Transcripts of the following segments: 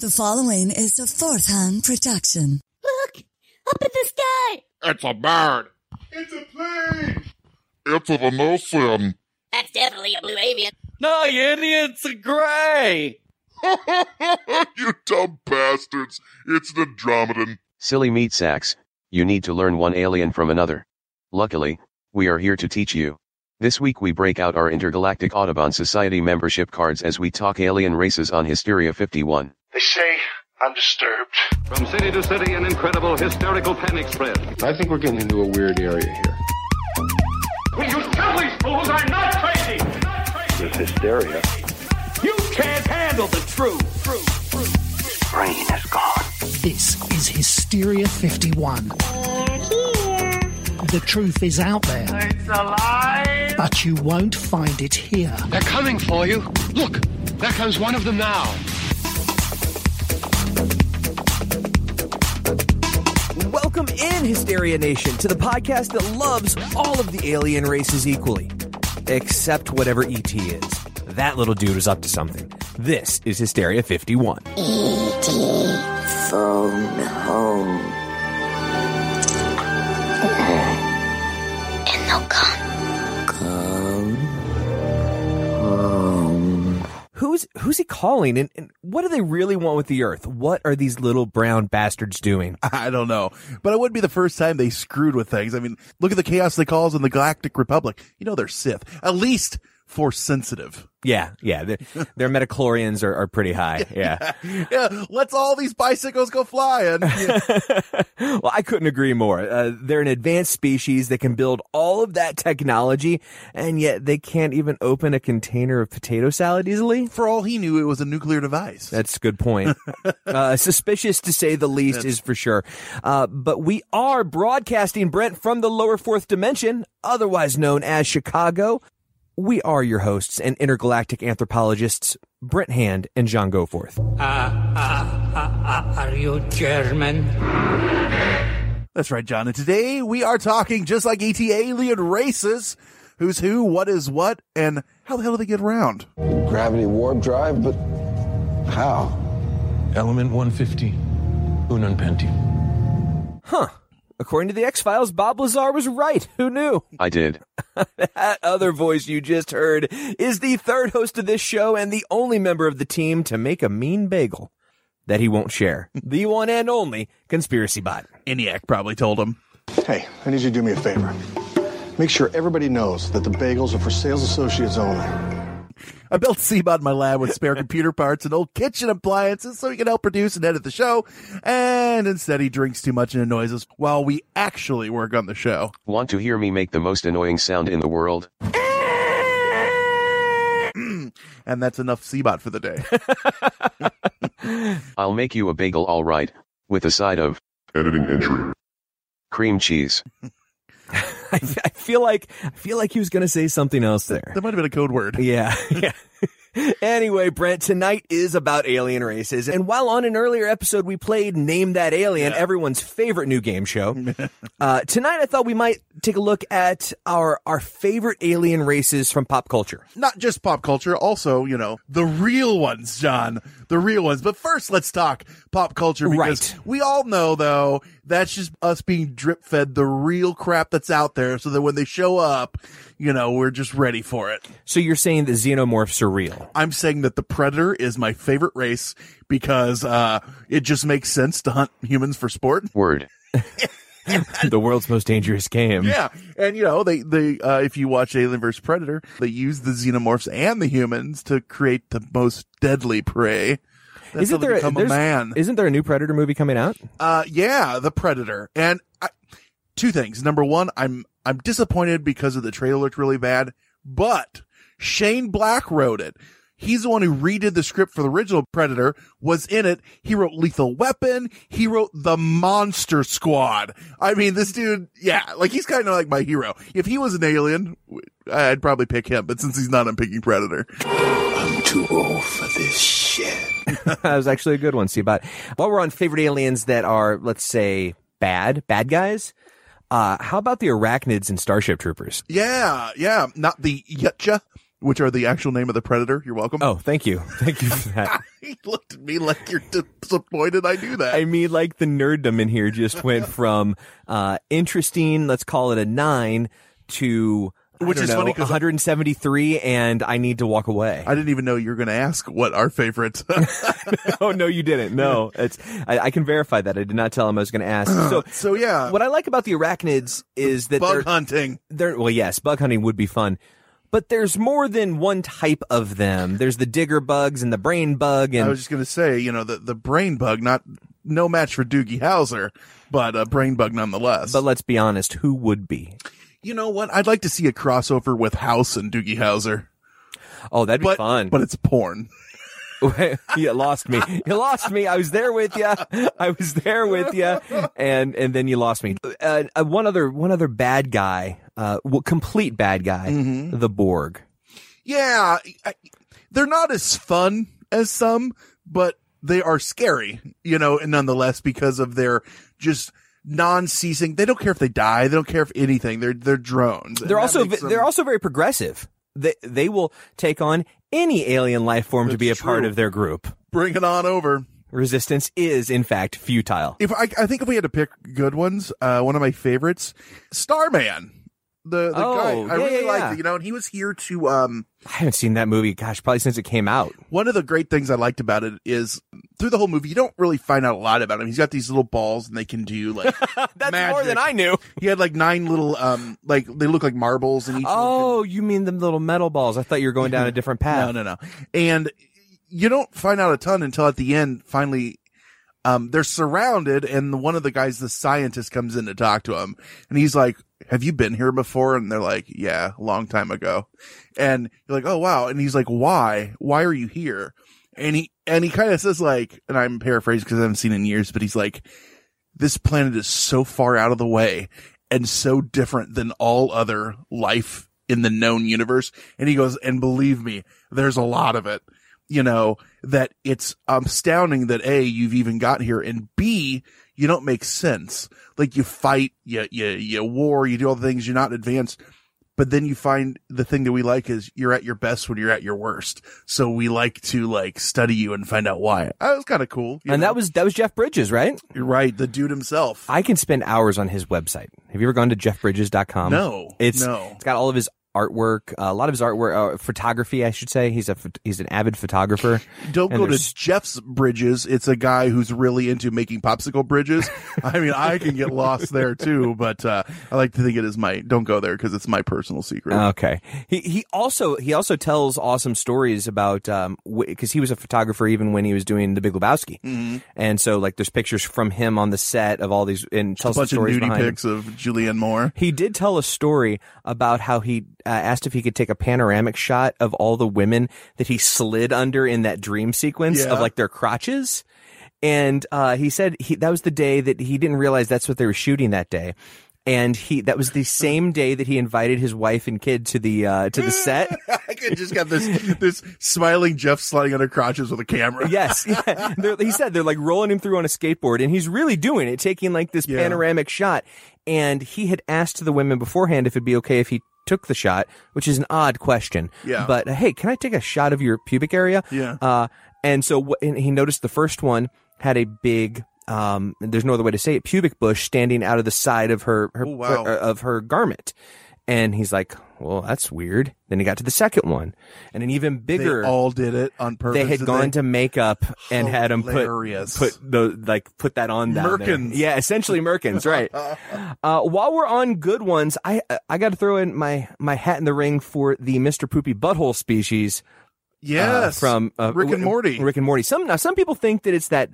The following is a fourth-hand production. Look! Up in the sky! It's a bird. It's a plane! It's a Venusian. That's definitely a blue avian. No, you idiot, it's a gray! You dumb bastards. It's an Andromedan. Silly meat sacks, you need to learn one alien from another. Luckily, we are here to teach you. This week we break out our Intergalactic Audubon Society membership cards as we talk alien races on Hysteria 51. They say I'm disturbed. From city to city, an incredible hysterical panic spread. I think we're getting into a weird area here. Will you tell these fools I'm not crazy? There's hysteria. You can't handle the truth. Brain is gone. This is Hysteria 51. They're here. The truth is out there. It's alive! But you won't find it here. They're coming for you. Look, there comes one of them now. Welcome in, Hysteria Nation, to the podcast that loves all of the alien races equally. Except whatever ET is. That little dude is up to something. This is Hysteria 51. E.T. phone home. And they'll come home. Who's he calling, and what do they really want with the Earth? What are these little brown bastards doing? I don't know, but it wouldn't be the first time they screwed with things. I mean, look at the chaos they cause in the Galactic Republic. You know they're Sith, at least Force sensitive. Yeah, their metachlorians are pretty high. Yeah. Yeah, let's all these bicycles go flying. Yeah. Well, I couldn't agree more. They're an advanced species that can build all of that technology, and yet they can't even open a container of potato salad easily. For all he knew, it was a nuclear device. That's a good point. Suspicious to say the least is for sure. But we are broadcasting, Brent, from the lower fourth dimension, otherwise known as Chicago. We are your hosts and intergalactic anthropologists, Brent Hand and John Goforth. Are you German? That's right, John. And today we are talking just like ET alien races. Who's who, what is what, and how the hell do they get around? Gravity warp drive, but how? Element 150, Ununpenti. Huh. According to the X-Files, Bob Lazar was right. Who knew? I did. That other voice you just heard is the third host of this show and the only member of the team to make a mean bagel that he won't share. The one and only Conspiracy Bot. ENIAC probably told him. Hey, I need you to do me a favor. Make sure everybody knows that the bagels are for sales associates only. I built Seabot in my lab with spare computer parts and old kitchen appliances so he can help produce and edit the show. And instead he drinks too much and annoys us while we actually work on the show. Want to hear me make the most annoying sound in the world? And that's enough Seabot for the day. I'll make you a bagel all right, with a side of Editing entry. cream cheese. I feel like he was going to say something else there. That might have been a code word. Yeah. Anyway, Brent, tonight is about alien races. And while on an earlier episode we played Name That Alien, everyone's favorite new game show, tonight I thought we might take a look at our favorite alien races from pop culture. Not just pop culture, also, the real ones, John. The real ones. But first, let's talk pop culture because we all know, though, that's just us being drip-fed the real crap that's out there so that when they show up, we're just ready for it. So you're saying that xenomorphs are real? I'm saying that the Predator is my favorite race because it just makes sense to hunt humans for sport. Word. The world's most dangerous game. Yeah. And, they if you watch Alien vs. Predator, they use the xenomorphs and the humans to create the most deadly prey. That's Isn't there a man. Isn't there a new Predator movie coming out? Yeah, The Predator. And two things. Number one, I'm disappointed because of the trailer looked really bad, but Shane Black wrote it. He's the one who redid the script for the original Predator, was in it. He wrote Lethal Weapon. He wrote The Monster Squad. I mean, this dude, he's kind of like my hero. If he was an alien, I'd probably pick him, but since he's not, I'm picking Predator. I'm too old for this shit. That was actually a good one, Seabot. While we're on favorite aliens that are, let's say, bad guys, how about the arachnids in Starship Troopers? Yeah. Not the Yutja. which are the actual name of the predator. You're welcome. Oh, thank you. Thank you for that. He looked at me like you're disappointed I knew that. I mean, like the nerddom in here just went from interesting, let's call it a 9, to which is funny 173, and I need to walk away. I didn't even know you were going to ask what our favorite. Oh, no, you didn't. No, I can verify that. I did not tell him I was going to ask. So yeah. What I like about the arachnids is that bug hunting. Well, yes, bug hunting would be fun. But there's more than one type of them. There's the digger bugs and the brain bug. And I was just going to say, the brain bug, no match for Doogie Howser, but a brain bug nonetheless. But let's be honest, who would be? You know what? I'd like to see a crossover with House and Doogie Howser. Oh, that'd be fun. But it's porn. You lost me. You lost me. I was there with you. And then you lost me. One other bad guy, complete bad guy, the Borg. Yeah. They're not as fun as some, but they are scary, nonetheless, because of their just non-ceasing. They don't care if they die. They don't care if anything. They're drones. They're also very progressive. They will take on any alien life form to be a part of their group. Bring it on over. Resistance is, in fact, futile. I think if we had to pick good ones, one of my favorites, Starman. The guy I really liked it, and he was here to I haven't seen that movie, probably since it came out. One of the great things I liked about it is through the whole movie you don't really find out a lot about him. He's got these little balls and they can do like that's magic. More than I knew. He had like 9 little they look like marbles and each one you mean them little metal balls. I thought you were going down a different path. No. And you don't find out a ton until at the end finally they're surrounded and one of the guys, the scientist, comes in to talk to him and he's like, have you been here before? And they're like, yeah, a long time ago. And you're like, oh wow. And he's like, why are you here? And he kind of says like, and I'm paraphrasing because I haven't seen it in years, but he's like, this planet is so far out of the way and so different than all other life in the known universe. And he goes, and believe me, there's a lot of it, that it's astounding that A, you've even got here, and B, you don't make sense. Like you fight, you war, you do all the things, you're not advanced. But then you find the thing that we like is you're at your best when you're at your worst. So we like to study you and find out why. That was kind of cool. And that was Jeff Bridges, right? You're right. The dude himself. I can spend hours on his website. Have you ever gone to jeffbridges.com? No. It's got all of his artwork, a lot of his artwork, photography, I should say. He's an avid photographer. Don't go to Jeff's Bridges. It's a guy who's really into making popsicle bridges. I mean, I can get lost there too, but I like to think it is don't go there because it's my personal secret. Okay. He also tells awesome stories about because he was a photographer even when he was doing The Big Lebowski. Mm-hmm. And so there's pictures from him on the set of all these and tells a bunch stories of nudie behind pics of Julianne Moore. He did tell a story about how he asked if he could take a panoramic shot of all the women that he slid under in that dream sequence of their crotches. And he said that was the day that he didn't realize that's what they were shooting that day. And that was the same day that he invited his wife and kid to the set. I just got this smiling Jeff sliding under crotches with a camera. Yes. Yeah. He said they're like rolling him through on a skateboard and he's really doing it, taking like this panoramic shot. And he had asked the women beforehand if it'd be okay if he took the shot, which is an odd question. Yeah. But hey, can I take a shot of your pubic area? Yeah. And so and he noticed the first one had a big, there's no other way to say it, pubic bush standing out of the side of her of her garment. And he's like, well, that's weird. Then he got to the second one and an even bigger. They all did it on purpose. They had gone to makeup and had him put that on down Merkins. There. Yeah, essentially Merkins, right. While we're on good ones, I got to throw in my hat in the ring for the Mr. Poopy Butthole species. Yes, from Rick and Morty. Rick and Morty. Some people think that it's that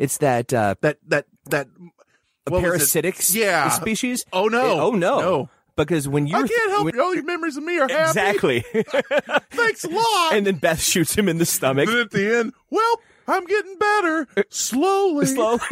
parasitic species. Oh no! No. Because when you I can't help it. All your memories of me are happy. Exactly. Thanks a lot. And then Beth shoots him in the stomach. And at the end, well, I'm getting better slowly.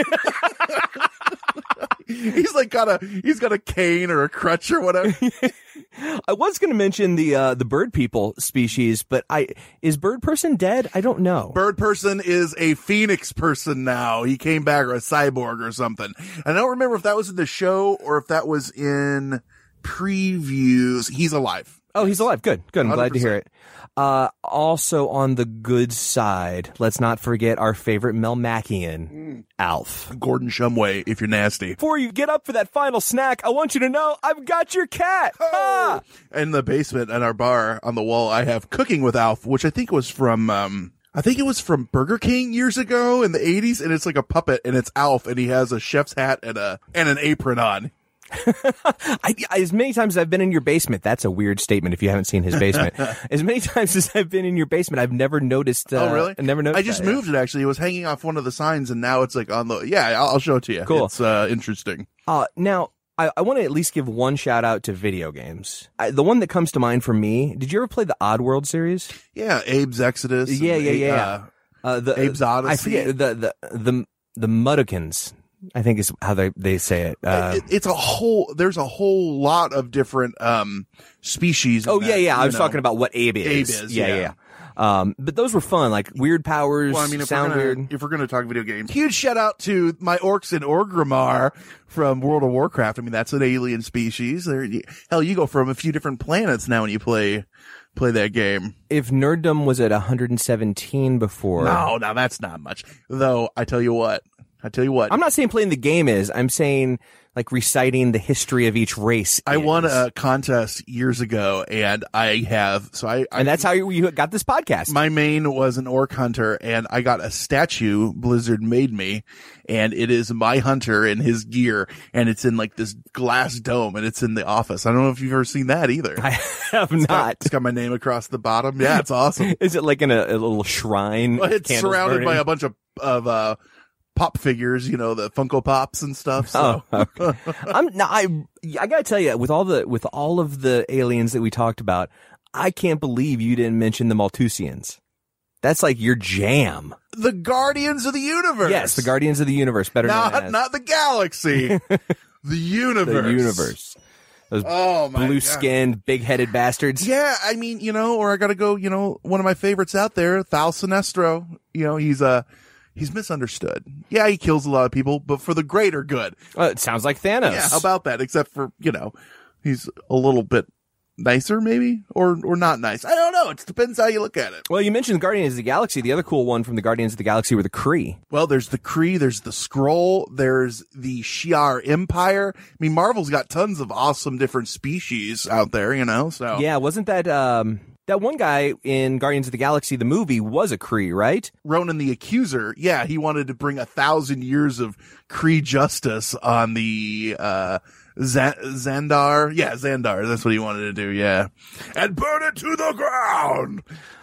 He's got a cane or a crutch or whatever. I was going to mention the bird people species, but is bird person dead? I don't know. Bird person is a phoenix person now. He came back, or a cyborg or something. I don't remember if that was in the show or if that was in previews. He's alive. Oh, he's alive. Good. I'm glad to 100%. hear it. Also on the good side, let's not forget our favorite Melmacian, Alf. Gordon Shumway, if you're nasty. Before you get up for that final snack, I want you to know I've got your cat. Ah! In the basement at our bar on the wall, I have Cooking with Alf, which I think was from, Burger King years ago in the 80s, and it's like a puppet, and it's Alf, and he has a chef's hat and an apron on. As many times as I've been in your basement, that's a weird statement if you haven't seen his basement. As many times as I've been in your basement, I've never noticed. Oh, really? I never noticed. I just moved it, actually. It was hanging off one of the signs, and now it's like on the, I'll show it to you. Cool. It's interesting. Now, I want to at least give one shout out to video games. The one that comes to mind for me, did you ever play the Oddworld series? Yeah, Abe's Exodus. Yeah. Abe's Odyssey. I forget, the Muddikins, I think is how they say it. There's a whole lot of different, species. Oh, yeah. I was talking about what Abe is. Abe is, yeah. But those were fun, like weird powers, Well, I mean, weird. if we're gonna talk video games, huge shout out to my orcs and Orgrimmar from World of Warcraft. I mean, that's an alien species. Hell, you go from a few different planets now when you play that game. If nerddom was at 117 before. No, that's not much. Though, I tell you what. I'm not saying playing the game is. I'm saying like reciting the history of each race. I won a contest years ago, and and that's how you got this podcast. My main was an orc hunter, and I got a statue Blizzard made me, and it is my hunter in his gear, and it's in like this glass dome, and it's in the office. I don't know if you've ever seen that either. I have not. It's got my name across the bottom. Yeah, it's awesome. Is it like in a little shrine? Well, it's surrounded by a bunch of pop figures, the Funko Pops and stuff. So. Oh, okay. I gotta tell you, with all of the aliens that we talked about, I can't believe you didn't mention the Malthusians. That's like your jam. The Guardians of the Universe. Yes, the Guardians of the Universe. Better known as. Not the galaxy. The universe. The universe. Those blue-skinned, big-headed bastards. Yeah, I mean, or I gotta go, one of my favorites out there, Thal Sinestro. He's misunderstood. Yeah, he kills a lot of people, but for the greater good. It sounds like Thanos. Yeah, how about that? Except for, he's a little bit nicer, maybe? Or not nice. I don't know. It depends how you look at it. Well, you mentioned the Guardians of the Galaxy. The other cool one from the Guardians of the Galaxy were the Kree. Well, there's the Kree, there's the Skrull, there's the Shi'ar Empire. I mean, Marvel's got tons of awesome different species out there, so. Yeah, wasn't that, that one guy in Guardians of the Galaxy, the movie, was a Kree, right? Ronan the Accuser. Yeah, he wanted to bring 1,000 years of Kree justice on the, Xandar. Yeah, Xandar. That's what he wanted to do. Yeah. And burn it to the ground.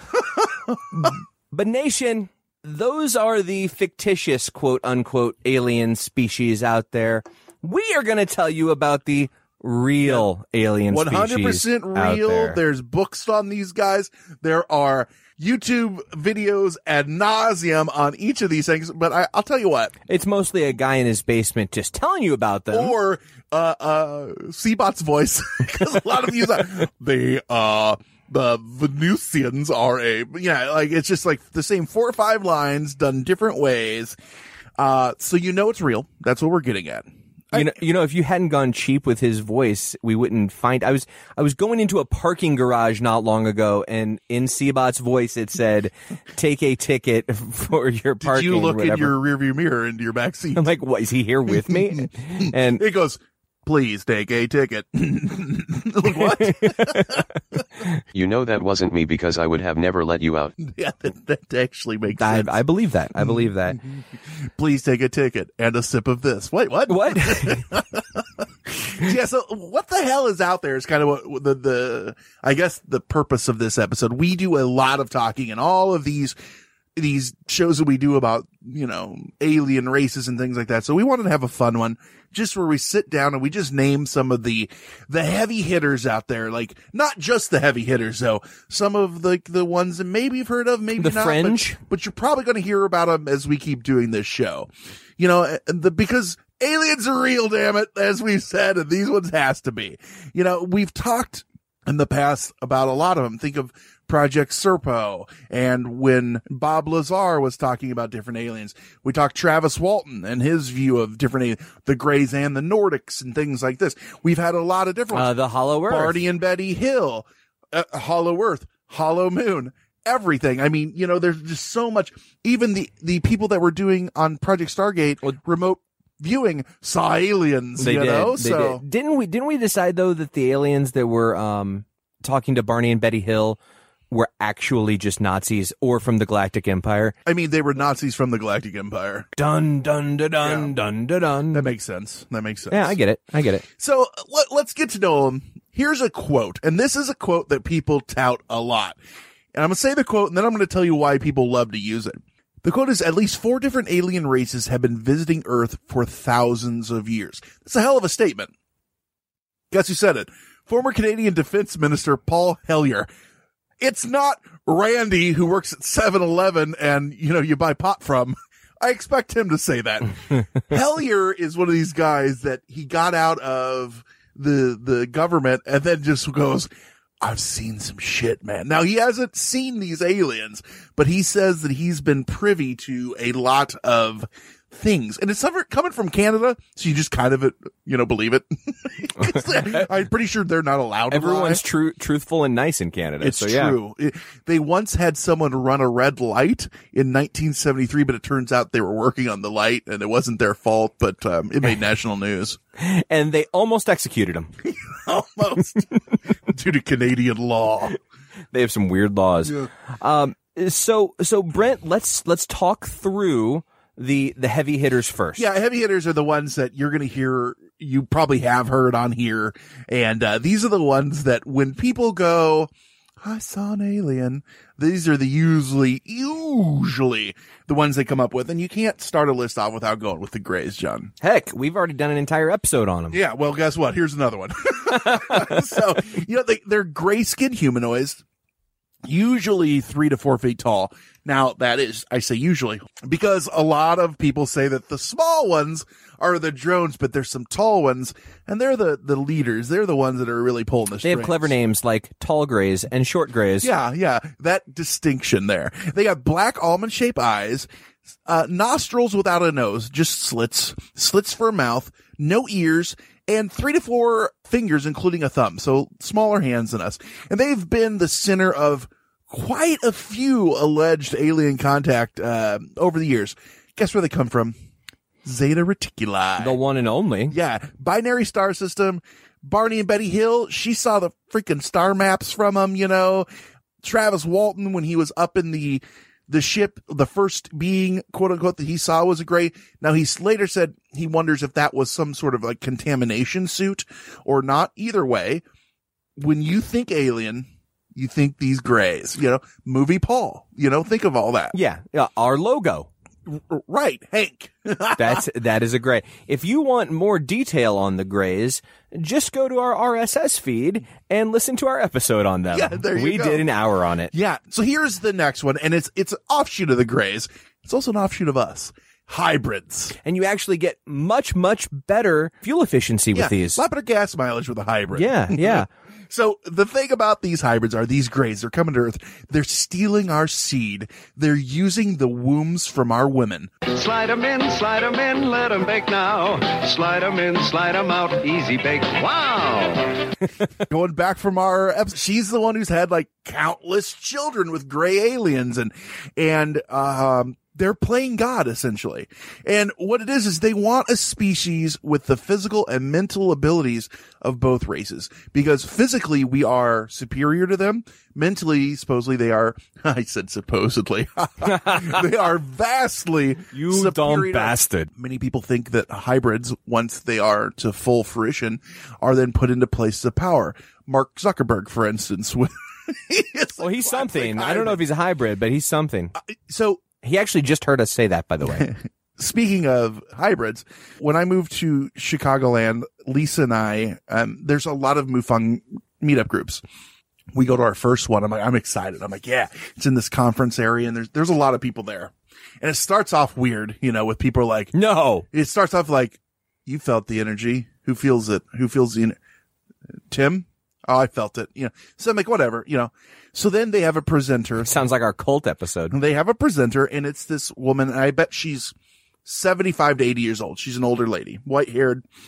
But Nation, those are the fictitious quote unquote alien species out there. We are going to tell you about the real alien 100% real. There's books on these guys. There are YouTube videos ad nauseum on each of these things, but I'll tell you what. It's mostly a guy in his basement just telling you about them. Or Seabot's voice, because a lot of these are the Venusians are it's just like the same 4 or 5 lines done different ways. So it's real. That's what we're getting at. If you hadn't gone cheap with his voice, we wouldn't find. I was going into a parking garage not long ago, and in Seabot's voice it said, "Take a ticket for your parking." Did you look in your rearview mirror into your back seat? I'm like, "What? Is he here with me?" And it goes, "Please take a ticket." Like, what? That wasn't me, because I would have never let you out. Yeah, that actually makes sense. I believe that. I believe that. Please take a ticket and a sip of this. Wait, what? What? Yeah, so what the hell is out there is kind of what I guess the purpose of this episode. We do a lot of talking, and all of these shows that we do about, alien races and things like that. So we wanted to have a fun one, just where we sit down and we just name some of the heavy hitters out there. Like, not just the heavy hitters, though. Some of the ones that maybe you've heard of, maybe the not. Fringe. But you're probably going to hear about them as we keep doing this show. Because aliens are real, damn it, as we've said, and these ones has to be. We've talked in the past about a lot of them. Think of Project Serpo, and when Bob Lazar was talking about different aliens, we talked Travis Walton and his view of different aliens, the Greys and the Nordics and things like this. We've had a lot of different ones. The Hollow Earth. Barty and Betty Hill. Hollow Earth, Hollow Moon, everything. I mean, you know, there's just so much. Even the people that were doing on Project Stargate remote viewing saw aliens. They you did. know, They so did. Didn't we decide though that the aliens that were talking to Barney and Betty Hill were actually just Nazis or from the Galactic Empire? I mean, they were Nazis from the Galactic Empire. Dun dun dun dun dun dun dun. That makes sense. Yeah, I get it. So let's get to know them. Here's a quote, and this is a quote that people tout a lot. And I'm going to say the quote, and then I'm going to tell you why people love to use it. The quote is, at least 4 different alien races have been visiting Earth for thousands of years. That's a hell of a statement. Guess who said it? Former Canadian Defense Minister Paul Hellyer. It's not Randy who works at 7-Eleven and, you know, you buy pot from. I expect him to say that. Hellyer is one of these guys that he got out of the government and then just goes, I've seen some shit, man. Now, he hasn't seen these aliens, but he says that he's been privy to a lot of things. And it's coming from Canada, so you just kind of, you know, believe it. I'm pretty sure they're not allowed to Everyone's lie. truthful and nice in Canada. It's so, yeah. true. They once had someone run a red light in 1973, but it turns out they were working on the light and it wasn't their fault, but it made national news. And they almost executed him. Almost. Due to Canadian law. They have some weird laws. Yeah. So Brent, let's talk through the heavy hitters first. Yeah, heavy hitters are the ones that you're going to hear, you probably have heard on here. And these are the ones that when people go, I saw an alien, these are the usually the ones they come up with. And you can't start a list off without going with the Greys, John. Heck, we've already done an entire episode on them. Yeah, well, guess what? Here's another one. So, you know, they're gray-skinned humanoids, usually 3 to 4 feet tall. Now, that is, I say usually, because a lot of people say that the small ones are the drones, but there's some tall ones, and they're the leaders. They're the ones that are really pulling the strings. They have clever names like tall grays and short grays. Yeah, that distinction there. They have black almond-shaped eyes, nostrils without a nose, just slits for a mouth, no ears, and 3 to 4 fingers, including a thumb. So smaller hands than us. And they've been the center of quite a few alleged alien contact over the years. Guess where they come from? Zeta Reticuli. The one and only. Yeah. Binary star system. Barney and Betty Hill, she saw the freaking star maps from them, you know. Travis Walton, when he was up in the ship, the first being, quote unquote, that he saw was a gray. Now, he later said he wonders if that was some sort of like contamination suit or not. Either way, when you think alien, you think these grays, you know, movie Paul, you know, think of all that. Yeah. Our logo. Right. Hank. That is a gray. If you want more detail on the grays, just go to our RSS feed and listen to our episode on them. Yeah, there you go. We did an hour on it. Yeah. So here's the next one, and it's an offshoot of the grays. It's also an offshoot of us. Hybrids. And you actually get much, much better fuel efficiency with these. A lot better gas mileage with a hybrid. Yeah. So the thing about these hybrids are these grays, they're coming to Earth. They're stealing our seed. They're using the wombs from our women. Slide 'em in, let 'em bake now. Slide 'em in, slide 'em out, easy bake. Wow! Going back from our episode, she's the one who's had like countless children with gray aliens and they're playing God, essentially. And what it is they want a species with the physical and mental abilities of both races. Because physically, we are superior to them. Mentally, supposedly, they are, I said supposedly, they are vastly you superior. Dumb bastard. Many people think that hybrids, once they are to full fruition, are then put into places of power. Mark Zuckerberg, for instance. He's something. I don't know if he's a hybrid, but he's something. He actually just heard us say that, by the way. Speaking of hybrids, when I moved to Chicagoland, Lisa and I, there's a lot of MUFON meetup groups. We go to our first one. I'm excited. I'm like, yeah, it's in this conference area and there's a lot of people there. And it starts off weird, you know, with people like, no, it starts off like, you felt the energy. Who feels it? Who feels the Tim? Oh, I felt it. You know, so I'm like, whatever, you know. So then they have a presenter. Sounds like our cult episode. They have a presenter, and it's this woman, and I bet she's 75 to 80 years old. She's an older lady, white-haired,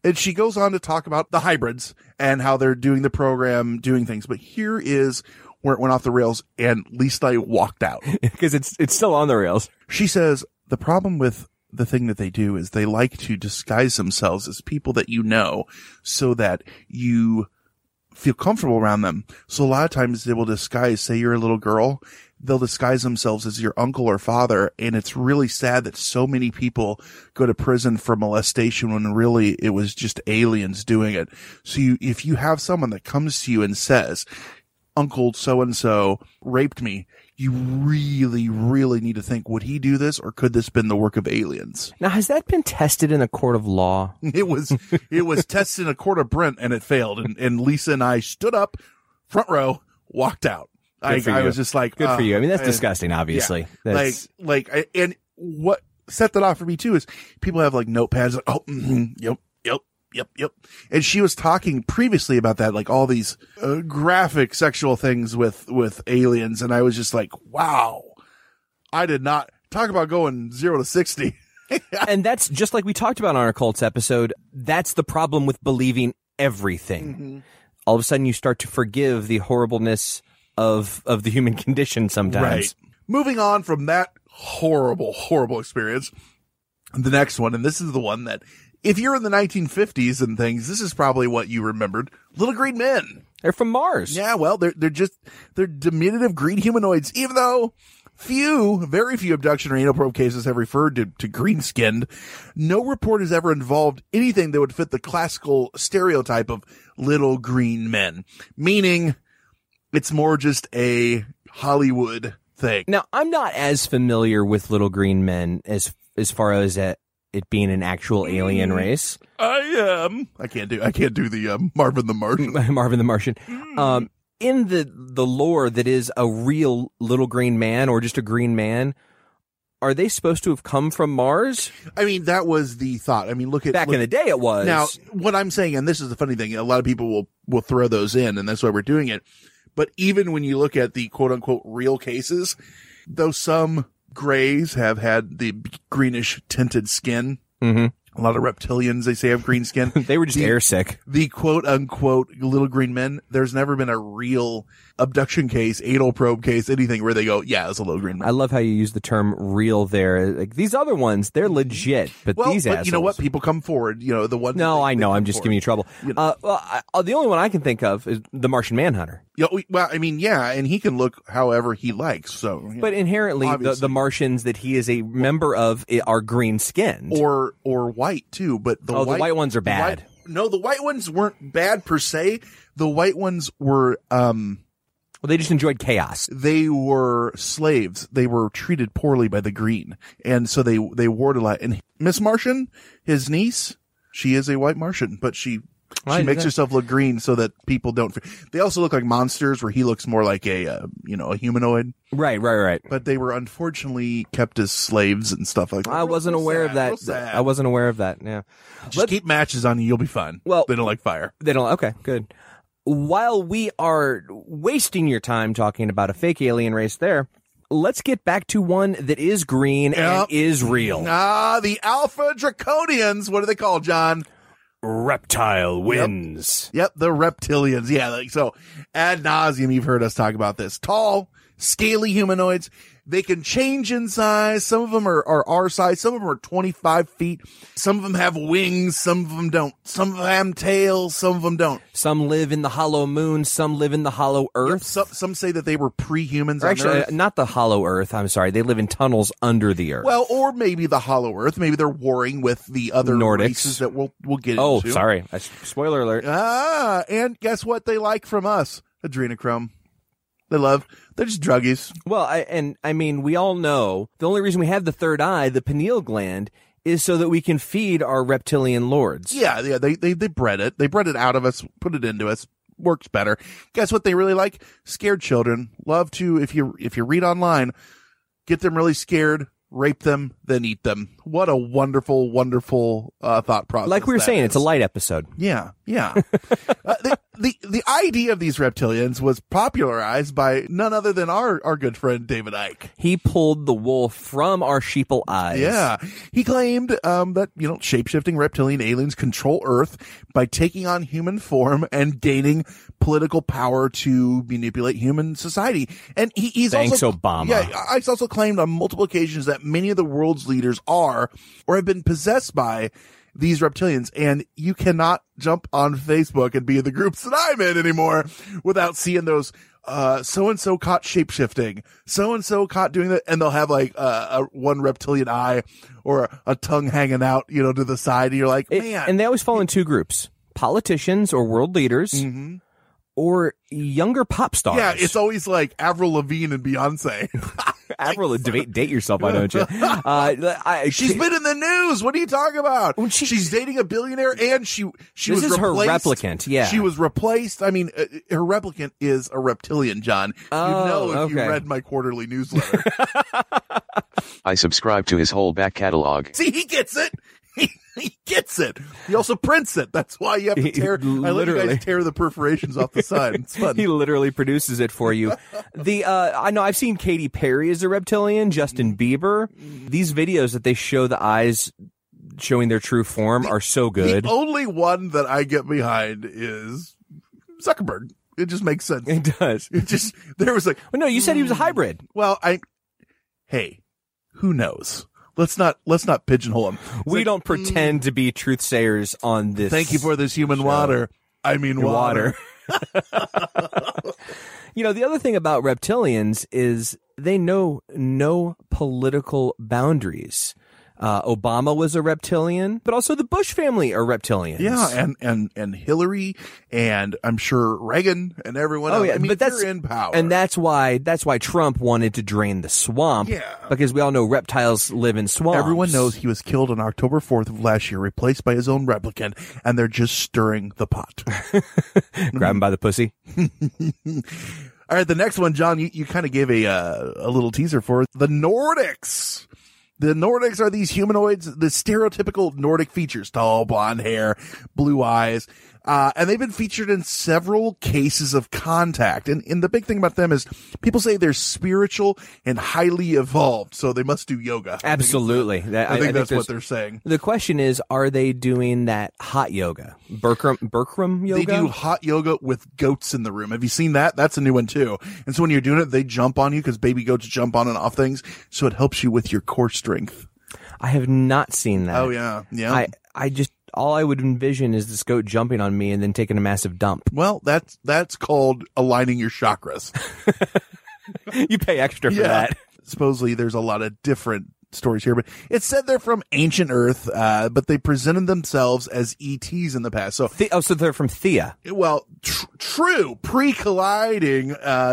And she goes on to talk about the hybrids and how they're doing the program, doing things. But here is where it went off the rails, and Lisa walked out. Because it's still on the rails. She says, the problem with the thing that they do is they like to disguise themselves as people that you know so that you feel comfortable around them. So a lot of times they will disguise, say you're a little girl, they'll disguise themselves as your uncle or father. And it's really sad that so many people go to prison for molestation when really it was just aliens doing it. So if you have someone that comes to you and says, Uncle so-and-so raped me, you really, really need to think, would he do this, or could this been the work of aliens? Now, has that been tested in a court of law? It was tested in a court of Brent, and it failed. And Lisa and I stood up, front row, walked out. I was just like, good for you. I mean, that's disgusting, obviously. Yeah. And what set that off for me too is people have like notepads, like, Yep. And she was talking previously about that, like all these graphic sexual things with aliens. And I was just like, wow, I did not talk about going 0 to 60. And that's just like we talked about on our cults episode. That's the problem with believing everything. Mm-hmm. All of a sudden you start to forgive the horribleness of the human condition sometimes. Right. Moving on from that horrible experience, the next one, and this is the one that, if you're in the 1950s and things, this is probably what you remembered. Little green men. They're from Mars. Yeah, well, they're diminutive green humanoids, even though very few abduction or anal probe cases have referred to green-skinned. No report has ever involved anything that would fit the classical stereotype of little green men, meaning it's more just a Hollywood thing. Now, I'm not as familiar with little green men as far as it being an actual alien race. I am. I can't do the Marvin the Martian. Marvin the Martian. In the lore that is a real little green man or just a green man, are they supposed to have come from Mars? I mean, that was the thought. I mean, look in the day it was. Now, what I'm saying, and this is the funny thing, a lot of people will throw those in, and that's why we're doing it. But even when you look at the quote unquote real cases, though some grays have had the greenish tinted skin. Mm-hmm. A lot of reptilians, they say, have green skin. They were just air sick. The quote unquote little green men, there's never been a real abduction case, anal probe case, anything where they go, yeah, it's a little green man. I love how you use the term real there. Like, these other ones, they're legit, but these assholes. You know what? People come forward, the ones. No, I know. I'm just giving you trouble. The only one I can think of is the Martian Manhunter. Yeah, well, I mean, yeah, and he can look however he likes. So, but inherently, the Martians that he is a member of are green skinned or white too. But the white ones are bad. The white ones weren't bad per se. The white ones were well, they just enjoyed chaos. They were slaves. They were treated poorly by the green, and so they wore a lot. And Miss Martian, his niece, she is a white Martian, but she makes herself look green so that people don't. They also look like monsters, where he looks more like a humanoid. Right. But they were unfortunately kept as slaves and stuff like that. I wasn't aware of that. I wasn't aware of that. Yeah. Just keep matches on you. You'll be fine. Well, they don't like fire. They don't. Okay, good. While we are wasting your time talking about a fake alien race there, let's get back to one that is green and is real. The Alpha Draconians. What are they called, John? Reptile wins. Yep, the reptilians. Yeah, so ad nauseum, you've heard us talk about this. Tall, scaly humanoids. They can change in size. Some of them are our size. Some of them are 25 feet. Some of them have wings. Some of them don't. Some of them have tails. Some of them don't. Some live in the hollow moon. Some live in the hollow earth. Yep, some say that they were pre-humans. Actually, Earth. Not the hollow earth. I'm sorry. They live in tunnels under the earth. Well, or maybe the hollow earth. Maybe they're warring with the other Nordics. Races that we'll get into. Oh, sorry. Spoiler alert. And guess what they like from us? Adrenochrome. They're just druggies. Well, I mean, we all know the only reason we have the third eye, the pineal gland, is so that we can feed our reptilian lords. Yeah, they bred it. They bred it out of us, put it into us. Works better. Guess what they really like? Scared children. Love to, if you read online, get them really scared, rape them, then eat them. What a wonderful, wonderful thought process. Like we were saying, it's a light episode. Yeah. the idea of these reptilians was popularized by none other than our good friend David Icke. He pulled the wool from our sheeple eyes. Yeah. He claimed that, shape-shifting reptilian aliens control Earth by taking on human form and gaining political power to manipulate human society. And he's Thanks, also Obama. Yeah, Icke's also claimed on multiple occasions that many of the world's leaders are or have been possessed by these reptilians, and you cannot jump on Facebook and be in the groups that I'm in anymore without seeing those so-and-so caught shapeshifting, so-and-so caught doing that, and they'll have like a one reptilian eye or a tongue hanging out, to the side, and you're like, man. And they always fall in two groups: politicians or world leaders, or younger pop stars. Yeah, it's always like Avril Lavigne and Beyonce. Avril, date yourself, why don't you? She's been in the news. What are you talking about? She's dating a billionaire, and she was replaced. This is her replicant, yeah. She was replaced. I mean, her replicant is a reptilian, John. If you read my quarterly newsletter. I subscribe to his whole back catalog. See, he gets it. He gets it. He also prints it. That's why you have to tear. I let you guys tear the perforations off the side. It's fun. He literally produces it for you. I know I've seen Katy Perry as a reptilian, Justin Bieber. These videos that they show the eyes showing their true form are so good. The only one that I get behind is Zuckerberg. It just makes sense. It does. There was like, well, no, you said he was a hybrid. Well, hey, who knows? Let's not pigeonhole him. We don't pretend to be truth sayers on this. Thank you for this human water. I mean water. The other thing about reptilians is they know no political boundaries. Obama was a reptilian, but also the Bush family are reptilians. Yeah, and Hillary, and I'm sure Reagan and everyone else. Yeah, but they're in power. And that's why Trump wanted to drain the swamp. Yeah. Because we all know reptiles live in swamps. Everyone knows he was killed on October 4th of last year, replaced by his own replicant, and they're just stirring the pot. Grab him by the pussy. All right, the next one, John, you kind of gave a little teaser for the Nordics. The Nordics are these humanoids, the stereotypical Nordic features, tall, blonde hair, blue eyes. And they've been featured in several cases of contact. And the big thing about them is people say they're spiritual and highly evolved. So they must do yoga. Absolutely. I think that's what they're saying. The question is, are they doing that hot yoga? Bikram yoga? They do hot yoga with goats in the room. Have you seen that? That's a new one too. And so when you're doing it, they jump on you because baby goats jump on and off things. So it helps you with your core strength. I have not seen that. Oh yeah. Yeah. All I would envision is this goat jumping on me and then taking a massive dump. Well, that's called aligning your chakras. You pay extra for that. Supposedly there's a lot of different stories here, but it said they're from ancient Earth, but they presented themselves as ETs in the past. So, so they're from Thea. Well, true, pre-colliding,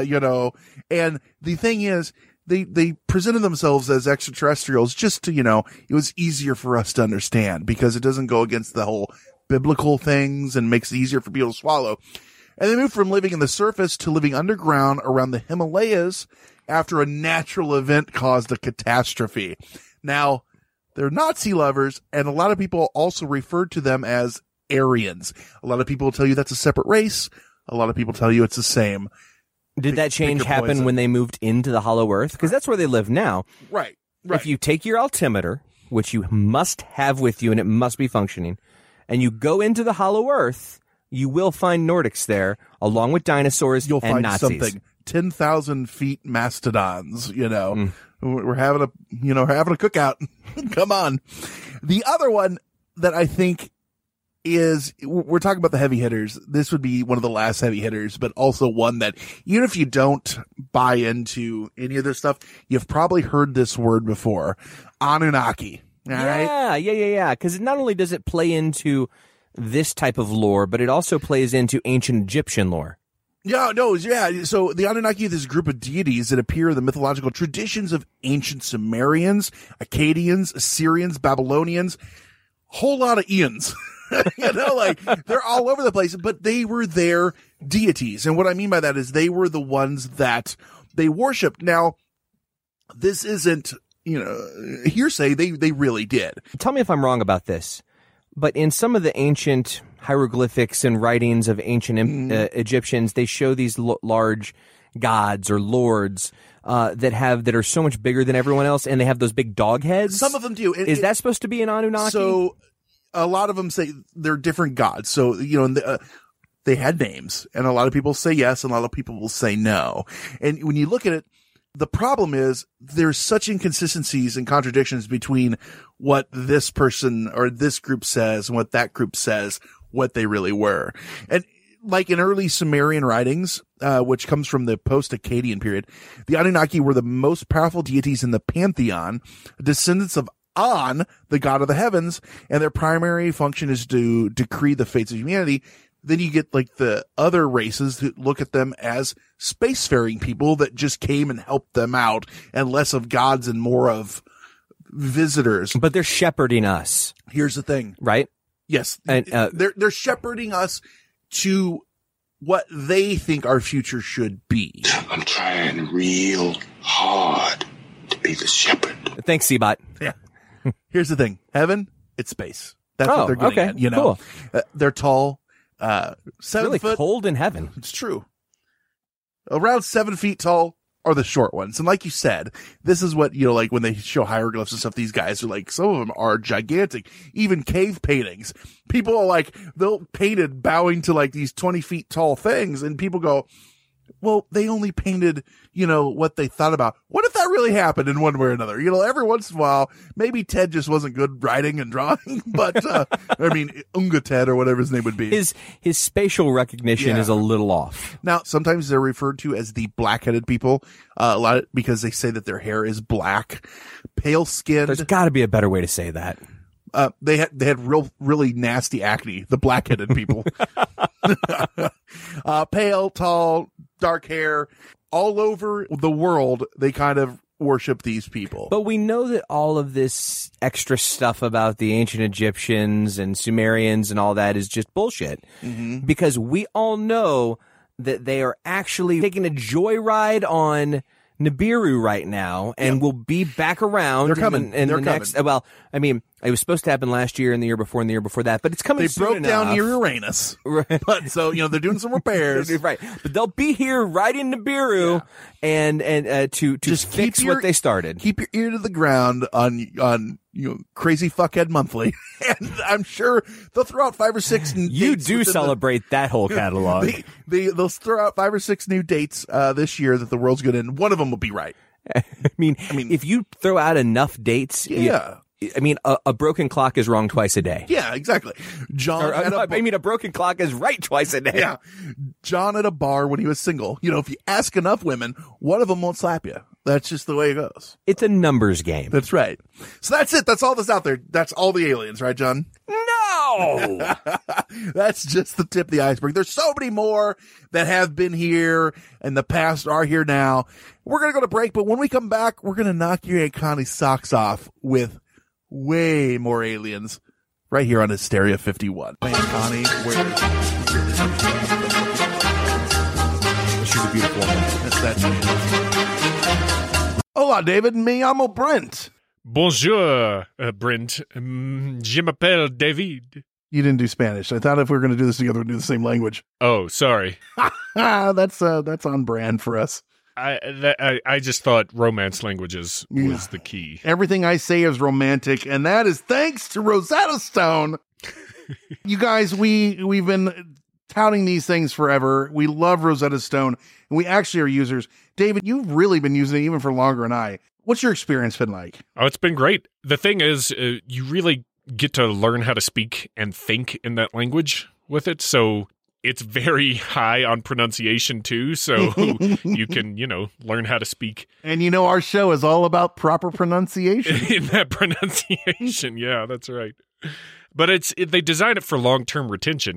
and the thing is, They presented themselves as extraterrestrials just to, it was easier for us to understand because it doesn't go against the whole biblical things and makes it easier for people to swallow. And they moved from living in the surface to living underground around the Himalayas after a natural event caused a catastrophe. Now, they're Nazi lovers, and a lot of people also referred to them as Aryans. A lot of people tell you that's a separate race. A lot of people tell you it's the same. Did that change happen when they moved into the Hollow Earth? Because that's where they live now. Right. If you take your altimeter, which you must have with you and it must be functioning, and you go into the Hollow Earth, you will find Nordics there, along with dinosaurs and find Nazis. Something. 10,000 feet mastodons, We're having a cookout. Come on. The other one that I think is, we're talking about the heavy hitters. This would be one of the last heavy hitters, but also one that even if you don't buy into any of this stuff, you've probably heard this word before. Anunnaki. All right? Yeah. Because not only does it play into this type of lore, but it also plays into ancient Egyptian lore. Yeah. So the Anunnaki are this group of deities that appear in the mythological traditions of ancient Sumerians, Akkadians, Assyrians, Babylonians, whole lot of Ians. They're all over the place, but they were their deities. And what I mean by that is they were the ones that they worshiped. Now, this isn't, hearsay. They really did. Tell me if I'm wrong about this. But in some of the ancient hieroglyphics and writings of ancient Egyptians, they show these large gods or lords that are so much bigger than everyone else, and they have those big dog heads. Some of them do. Is that supposed to be an Anunnaki? So a lot of them say they're different gods. So, they had names, and a lot of people say yes, and a lot of people will say no. And when you look at it, the problem is there's such inconsistencies and contradictions between what this person or this group says and what that group says, what they really were. And like in early Sumerian writings, which comes from the post-Akkadian period, the Anunnaki were the most powerful deities in the pantheon, descendants of An, the god of the heavens, and their primary function is to decree the fates of humanity. Then you get like the other races that look at them as spacefaring people that just came and helped them out, and less of gods and more of visitors. But they're shepherding us. Here's the thing. Right? Yes. And, they're shepherding us to what they think our future should be. I'm trying real hard to be the shepherd. Thanks, Seabot. Yeah. Here's the thing. Heaven, it's space. That's what they're getting at, Cool. They're tall. 7 really foot. Cold in heaven. It's true. Around 7 feet tall are the short ones. And like you said, this is what, like when they show hieroglyphs and stuff, these guys are like, some of them are gigantic. Even cave paintings. People are like, they'll painted bowing to like these 20 feet tall things. And people go, well, they only painted, what they thought about. What if that really happened in one way or another? Every once in a while, maybe Ted just wasn't good writing and drawing, but, Unga Ted or whatever his name would be. His spatial recognition is a little off. Now, sometimes they're referred to as the black-headed people, a lot because they say that their hair is black, pale skinned. There's gotta be a better way to say that. They had really nasty acne, the black-headed people. Pale, tall, dark hair, all over the world. They kind of worship these people. But we know that all of this extra stuff about the ancient Egyptians and Sumerians and all that is just bullshit. Mm-hmm. Because we all know that they are actually taking a joyride on Nibiru right now and will be back around. They're coming. In They're the coming. next, well, I mean, it was supposed to happen last year and the year before and the year before that, but it's coming They soon broke down enough. near Uranus. Right. But so, they're doing some repairs. Right. But they'll be here right in Nibiru and to Just fix what they started. Keep your ear to the ground on Crazy Fuckhead Monthly. And I'm sure they'll throw out 5 or 6 You dates do within celebrate that whole catalog. They'll throw out 5 or 6 new dates this year that the world's good in. One of them will be right. I mean, if you throw out enough dates, a broken clock is wrong twice a day. Yeah, exactly. A broken clock is right twice a day. Yeah. John at a bar when he was single. If you ask enough women, one of them won't slap you. That's just the way it goes. It's a numbers game. That's right. So that's it. That's all that's out there. That's all the aliens, right, John? No! That's just the tip of the iceberg. There's so many more that have been here in the past, are here now. We're going to go to break, but when we come back, we're going to knock your Aunt Connie's socks off with way more aliens right here on Hysteria 51. Aunt Connie, where she's a beautiful woman. That's Hola, David. Me llamo Brent. Bonjour, Brent. Je m'appelle David. You didn't do Spanish. I thought if we were going to do this together, we'd do the same language. Oh, sorry. That's on brand for us. I just thought romance languages was the key. Everything I say is romantic, and that is thanks to Rosetta Stone. You guys, we've been touting these things forever. We love Rosetta Stone, and we actually are users. David, you've really been using it even for longer than I. What's your experience been like? Oh, it's been great. The thing is, you really get to learn how to speak and think in that language with it. So it's very high on pronunciation too. So you can, learn how to speak. And our show is all about proper pronunciation. In that pronunciation. Yeah, that's right. But they design it for long-term retention,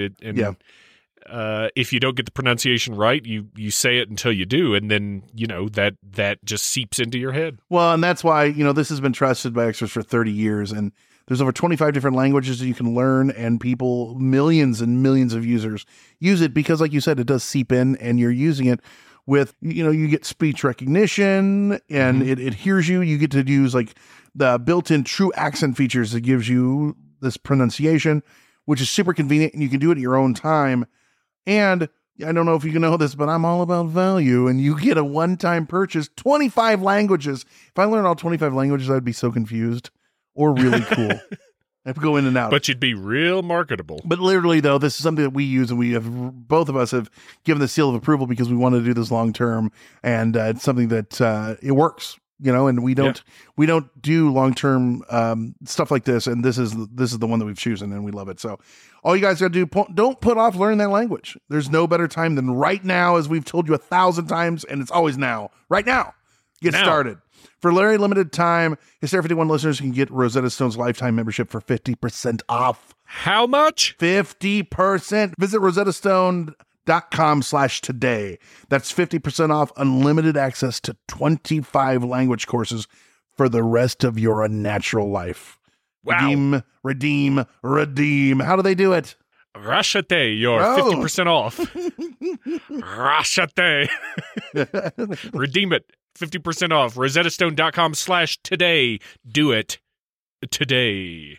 if you don't get the pronunciation right, you say it until you do, and then that just seeps into your head. Well, and that's why this has been trusted by experts for 30 years, and there's over 25 different languages that you can learn, and millions and millions of users use it because, like you said, it does seep in, and you're using it with you get speech recognition, and it hears you. You get to use like the built-in true accent features that gives you pronunciation, which is super convenient, and you can do it at your own time. And I don't know if you can know this, but I'm all about value, and you get a one-time purchase, 25 languages. If I learned all 25 languages, I'd be so confused, or really cool. I have to go in and out. But you'd be real marketable. But literally, though, this is something that we use, and we have, both of us have given the seal of approval because we want to do this long term, and it's something that it works, and we don't do long term stuff like this, and this is the one that we've chosen, and we love it. So all you guys got to do, don't put off learning that language. There's no better time than right now, as we've told you 1,000 times, and it's always now. Right now, get started. For a very limited time, Hysteria 51 listeners can get Rosetta Stone's lifetime membership for 50% off. How much? 50%. Visit rosettastone.com/today. That's 50% off unlimited access to 25 language courses for the rest of your unnatural life. Wow. Redeem. How do they do it? Rashate, you're 50% off. Rashate. Redeem it. 50% off. rosettastone.com/today. Do it today.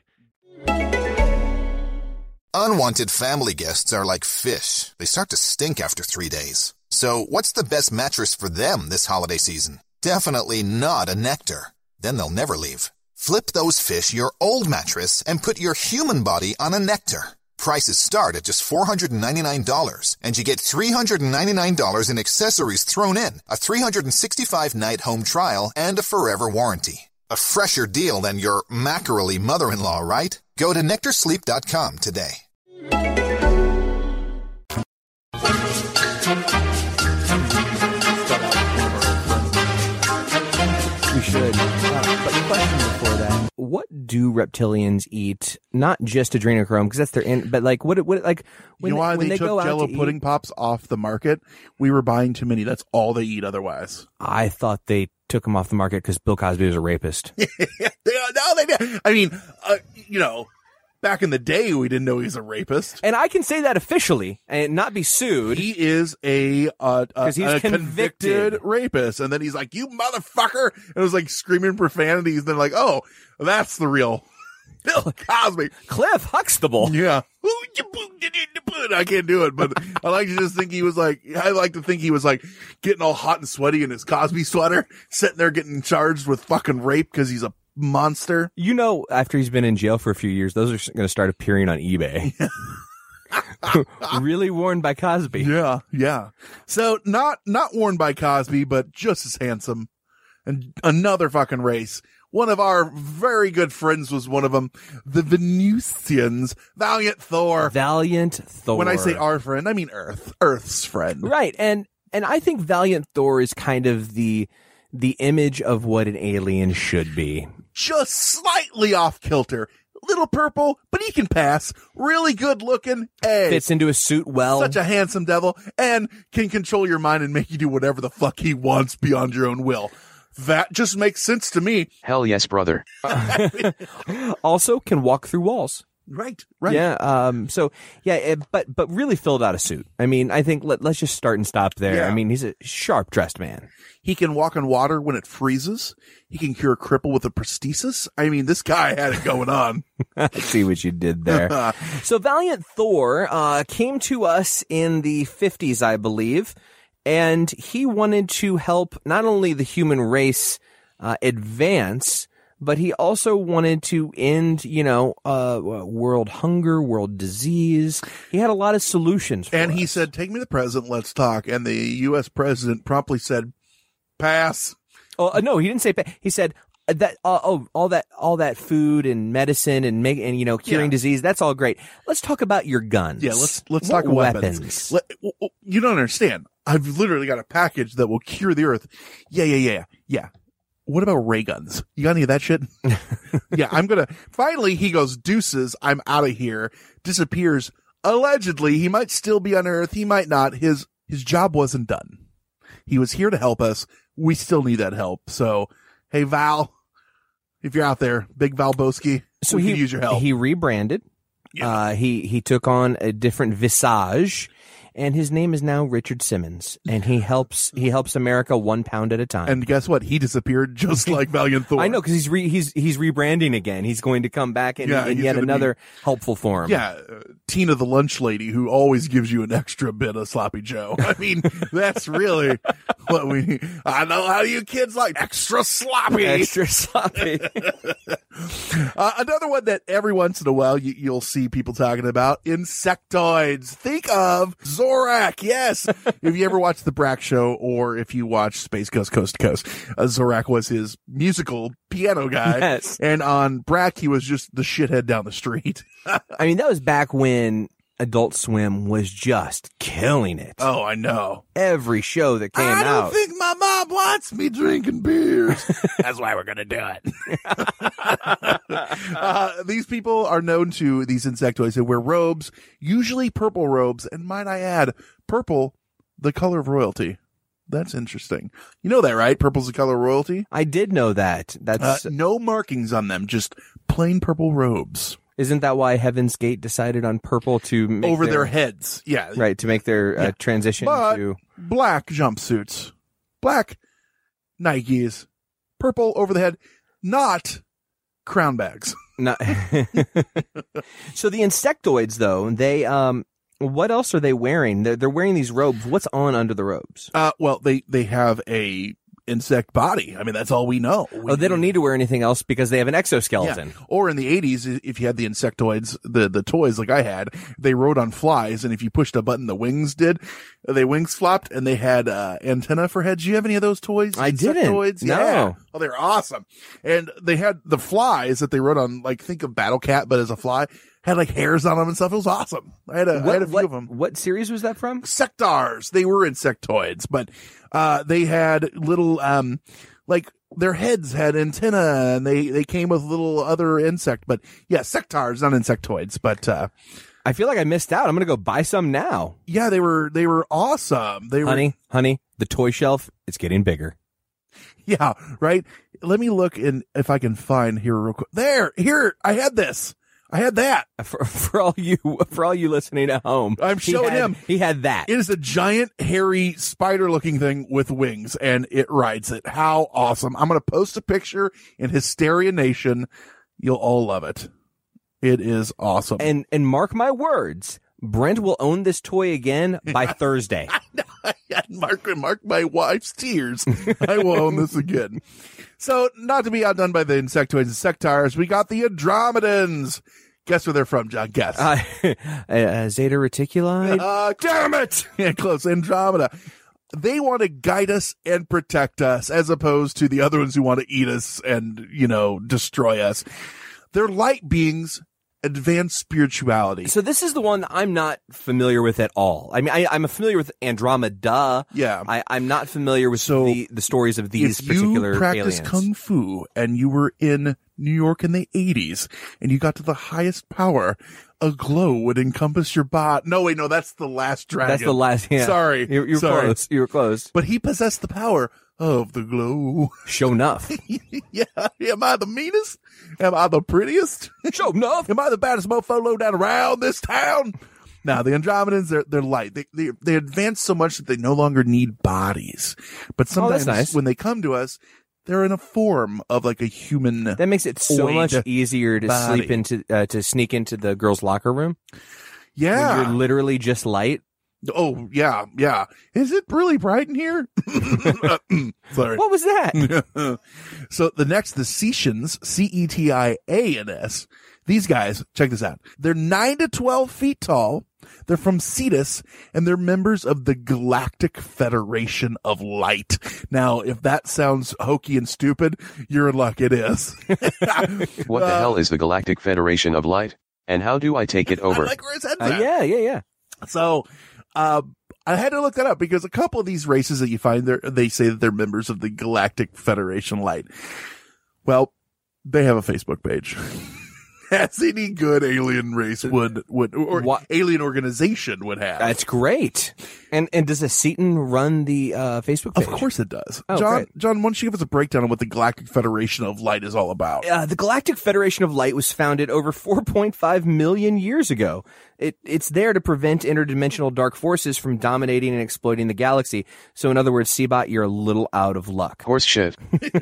Unwanted family guests are like fish. They start to stink after 3 days. So what's the best mattress for them this holiday season? Definitely not a Nectar. Then they'll never leave. Flip those fish your old mattress and put your human body on a Nectar. Prices start at just $499, and you get $399 in accessories thrown in, a 365-night home trial, and a forever warranty. A fresher deal than your mackerel-y mother-in-law, right? Go to NectarSleep.com today. We should. But the question before that, what do reptilians eat? Not just adrenochrome, because that's their but like what like when, you know why when they took Jello pudding pops off the market? We were buying too many. That's all they eat otherwise. I thought they took them off the market because Bill Cosby was a rapist. No, they did. I mean, back in the day, we didn't know he was a rapist. And I can say that officially and not be sued. He is a convicted rapist. And then he's like, you motherfucker. And it was like screaming profanities. And then like, oh, that's the real Bill Cosby. Cliff Huxtable. Yeah. I can't do it, but I like to just think he was like, getting all hot and sweaty in his Cosby sweater, sitting there getting charged with fucking rape because he's a monster. After he's been in jail for a few years, those are going to start appearing on eBay. Really worn by Cosby. Yeah. So not worn by Cosby, but just as handsome. And another fucking race. One of our very good friends was one of them. The Venusians. Valiant Thor. When I say our friend, I mean Earth's friend. Right. And I think Valiant Thor is kind of the image of what an alien should be. Just slightly off kilter. Little purple, but he can pass. Really good looking. Hey, fits into a suit well. Such a handsome devil, and can control your mind and make you do whatever the fuck he wants beyond your own will. That just makes sense to me. Hell yes, brother. Also can walk through walls. Right. Yeah. But really filled out a suit. I mean, I think let's just start and stop there. Yeah. I mean, he's a sharp dressed man. He can walk on water when it freezes. He can cure a cripple with a prosthesis. I mean, this guy had it going on. I see what you did there. So Valiant Thor came to us in the 50s, I believe, and he wanted to help not only the human race advance, but he also wanted to end, world hunger, world disease. He had a lot of solutions for And us. he said, take me to the president, let's talk. And the U.S. president promptly said, pass. Oh, no, he didn't say pass. He said that, all that food and medicine and curing disease, that's all great. Let's talk about your guns. Yeah, let's talk weapons. You don't understand. I've literally got a package that will cure the earth. Yeah. What about ray guns? You got any of that shit? Yeah, finally he goes, deuces, I'm out of here. Disappears. Allegedly, he might still be on Earth. He might not. His job wasn't done. He was here to help us. We still need that help. So, hey, Val, if you're out there, Big Val Boski, we can use your help. He rebranded. Yeah. He took on a different visage. and his name is now Richard Simmons, and he helps America 1 pound at a time. And guess what? He disappeared just like Valiant Thor. I know, because he's rebranding again. He's going to come back in yet another helpful form. Yeah, Tina the lunch lady who always gives you an extra bit of sloppy Joe. I mean, that's really what we need. I know how you kids like extra sloppy. Extra sloppy. Another one that every once in a while you'll see people talking about, insectoids. Think of Zorak. Yes. If you ever watched the Brack Show or if you watch Space Ghost Coast to Coast, Zorak was his musical piano guy. Yes. And on Brack, he was just the shithead down the street. I mean, that was back when Adult Swim was just killing it. Oh, I know. Every show that came out. I don't think my mom wants me drinking beers. That's why we're going to do it. These people are known to, these insectoids, they wear robes, usually purple robes. And might I add, purple, the color of royalty. That's interesting. You know that, right? Purple's the color of royalty. I did know that. That's no markings on them, just plain purple robes. Isn't that why Heaven's Gate decided on purple to make over their heads? Yeah. Right, to make their transition but to black jumpsuits, black Nikes, purple over the head, not crown bags. Not So the insectoids, though, they what else are they wearing? They're wearing these robes. What's on under the robes? Well, they have a insect body. I mean, that's all we know. They don't need to wear anything else because they have an exoskeleton. Yeah. Or in the 80s, if you had the insectoids, the toys like I had, they rode on flies, and if you pushed a button, the wings did. They wings flopped, and they had antenna for heads. Do you have any of those toys? I didn't. No. Yeah. Oh, they're awesome. And they had the flies that they rode on, like think of Battle Cat, but as a fly. Had like hairs on them and stuff. It was awesome. I had a few of them. What series was that from? Sectars. They were insectoids, but they had little like their heads had antenna, and they came with little other insect. But yeah, sectars, not insectoids. But I feel like I missed out. I'm gonna go buy some now. Yeah, they were awesome. Honey, the toy shelf is getting bigger. Yeah, right. Let me look if I can find here real quick. Here, I had this. I had that. For all you listening at home. I'm showing him. He had that. It is a giant, hairy, spider-looking thing with wings, and it rides it. How awesome. I'm going to post a picture in Hysteria Nation. You'll all love it. It is awesome. And mark my words, Brent will own this toy again by Thursday. Mark my wife's tears. I will own this again. So, not to be outdone by the insectoids and sectars, we got the Andromedans. Guess where they're from, John? Guess. Zeta Reticuli? Damn it! Yeah, close. Andromeda. They want to guide us and protect us, as opposed to the other ones who want to eat us and, destroy us. They're light beings, advanced spirituality. So this is the one that I'm not familiar with at all. I mean, I'm familiar with Andromeda. Yeah. I'm not familiar with the stories of these particular aliens. If you practice kung fu and you were in New York in the 80s and you got to the highest power, a glow would encompass your body. No, wait, no, that's the last dragon. That's the last, yeah. Sorry. You're close. You were close. But he possessed the power of the glow. Show enough. Yeah. Am I the meanest? Am I the prettiest? Show enough. Am I the baddest mofo low down around this town? Now, the Andromedans, they're light. They advance so much that they no longer need bodies. But sometimes when they come to us, they're in a form of like a human. That makes it so much easier to body. to sneak into the girls' locker room. Yeah. When you're literally just light. Oh, yeah, yeah. Is it really bright in here? Sorry. What was that? So the Cetians, Cetians, these guys, check this out. They're 9 to 12 feet tall. They're from Cetus, and they're members of the Galactic Federation of Light. Now, if that sounds hokey and stupid, you're in luck. It is. What the hell is the Galactic Federation of Light? And how do I take it over? I like where his head's at. Yeah. So, I had to look that up because a couple of these races that you find there, they say that they're members of the Galactic Federation Light. Well, they have a Facebook page. as any good alien race would or alien organization would have. That's great. And does a Seton run the Facebook page? Of course it does. Oh, John, great. John, why don't you give us a breakdown on what the Galactic Federation of Light is all about? The Galactic Federation of Light was founded over 4.5 million years ago. It's there to prevent interdimensional dark forces from dominating and exploiting the galaxy. So in other words, Seabot, you're a little out of luck. Horse shit.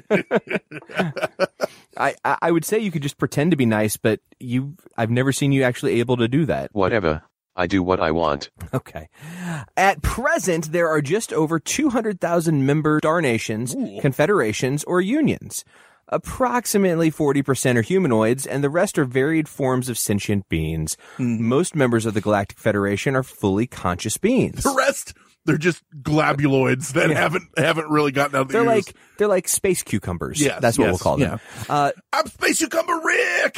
I would say you could just pretend to be nice, but I've never seen you actually able to do that. Whatever. I do what I want. Okay. At present, there are just over 200,000 member star nations, confederations, or unions. Approximately 40% are humanoids, and the rest are varied forms of sentient beings. Most members of the Galactic Federation are fully conscious beings. The rest, they're just globuloids that haven't really gotten out of the ooze. They're like space cucumbers. Yes, that's what we'll call them. Yeah. I'm Space Cucumber Rick.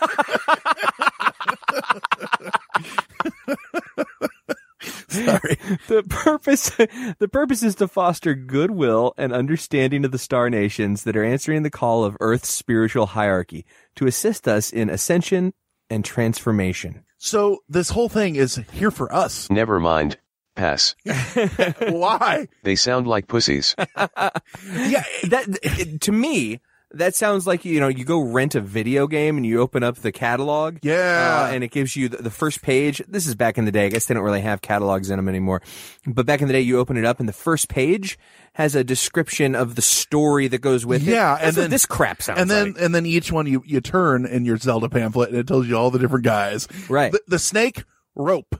Sorry. The purpose is to foster goodwill and understanding of the star nations that are answering the call of Earth's spiritual hierarchy to assist us in ascension and transformation. So this whole thing is here for us. Never mind. Pass. Why? They sound like pussies. Yeah, to me, that sounds like, you go rent a video game and you open up the catalog. Yeah. And it gives you the first page. This is back in the day. I guess they don't really have catalogs in them anymore. But back in the day, you open it up and the first page has a description of the story that goes with it. Yeah. That's what this crap sounds like. And then each one you turn in your Zelda pamphlet and it tells you all the different guys. Right. The snake, rope.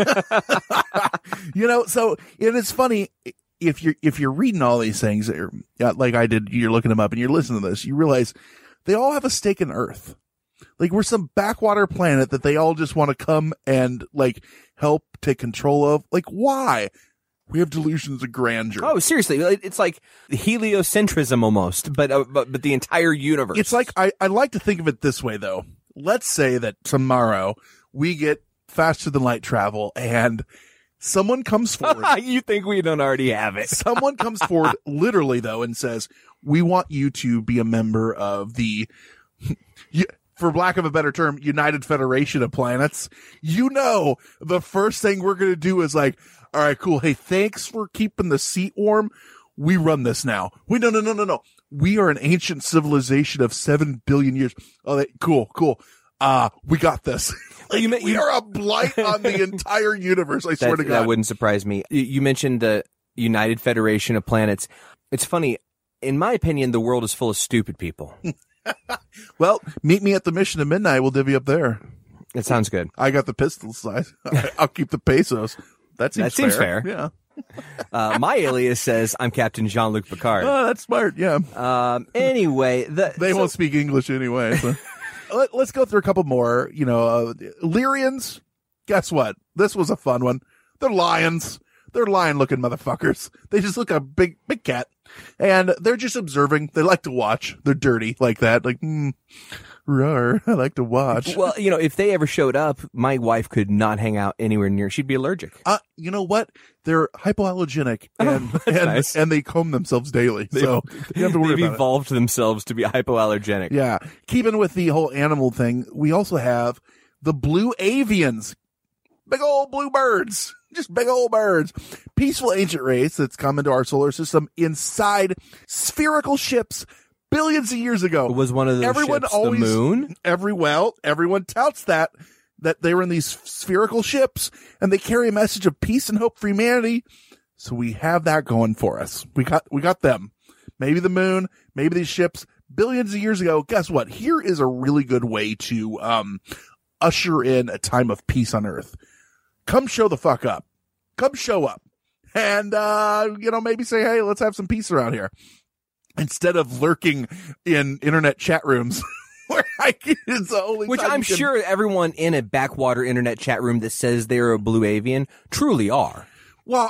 So it is funny. If you're reading all these things, like I did, you're looking them up and you're listening to this, you realize they all have a stake in Earth. Like we're some backwater planet that they all just want to come and help take control of. Like why? We have delusions of grandeur. Oh, seriously. It's like heliocentrism almost, but the entire universe. It's like, I like to think of it this way though. Let's say that tomorrow we get faster than light travel and someone comes forward. You think we don't already have it. Someone comes forward literally though and says, we want you to be a member of the, for lack of a better term, United Federation of Planets. The first thing we're going to do is all right, cool. Hey, thanks for keeping the seat warm. We run this now. No. We are an ancient civilization of 7 billion years. Oh, cool. We got this. We are a blight on the entire universe. I swear to God. That wouldn't surprise me. You mentioned the United Federation of Planets. It's funny. In my opinion, the world is full of stupid people. Well, meet me at the Mission of Midnight. We'll divvy up there. That sounds good. I got the pistol size. I'll keep the pesos. That seems fair. Yeah. My alias says I'm Captain Jean-Luc Picard. Oh, that's smart. Yeah. Anyway, they won't speak English anyway. So. Let's go through a couple more. Lyrians. Guess what? This was a fun one. They're lions. They're lion-looking motherfuckers. They just look a big cat, and they're just observing. They like to watch. They're dirty like that. Rawr, I like to watch. Well, if they ever showed up, my wife could not hang out anywhere near. She'd be allergic. You know what? They're hypoallergenic and nice. And they comb themselves daily. So you have to worry about it. They've evolved themselves to be hypoallergenic. Yeah. Keeping with the whole animal thing, we also have the blue avians. Big old blue birds. Just big old birds. Peaceful ancient race that's come into our solar system inside spherical ships. Billions of years ago. Was one of those ships the moon? Everyone touts that they were in these spherical ships and they carry a message of peace and hope for humanity. So we have that going for us. We got them. Maybe the moon, maybe these ships billions of years ago. Guess what? Here is a really good way to, usher in a time of peace on Earth. Come show the fuck up. Come show up. And, maybe say, hey, let's have some peace around here. Instead of lurking in internet chat rooms where it's the only Which time I'm sure everyone in a backwater internet chat room that says they're a blue avian truly are. Well,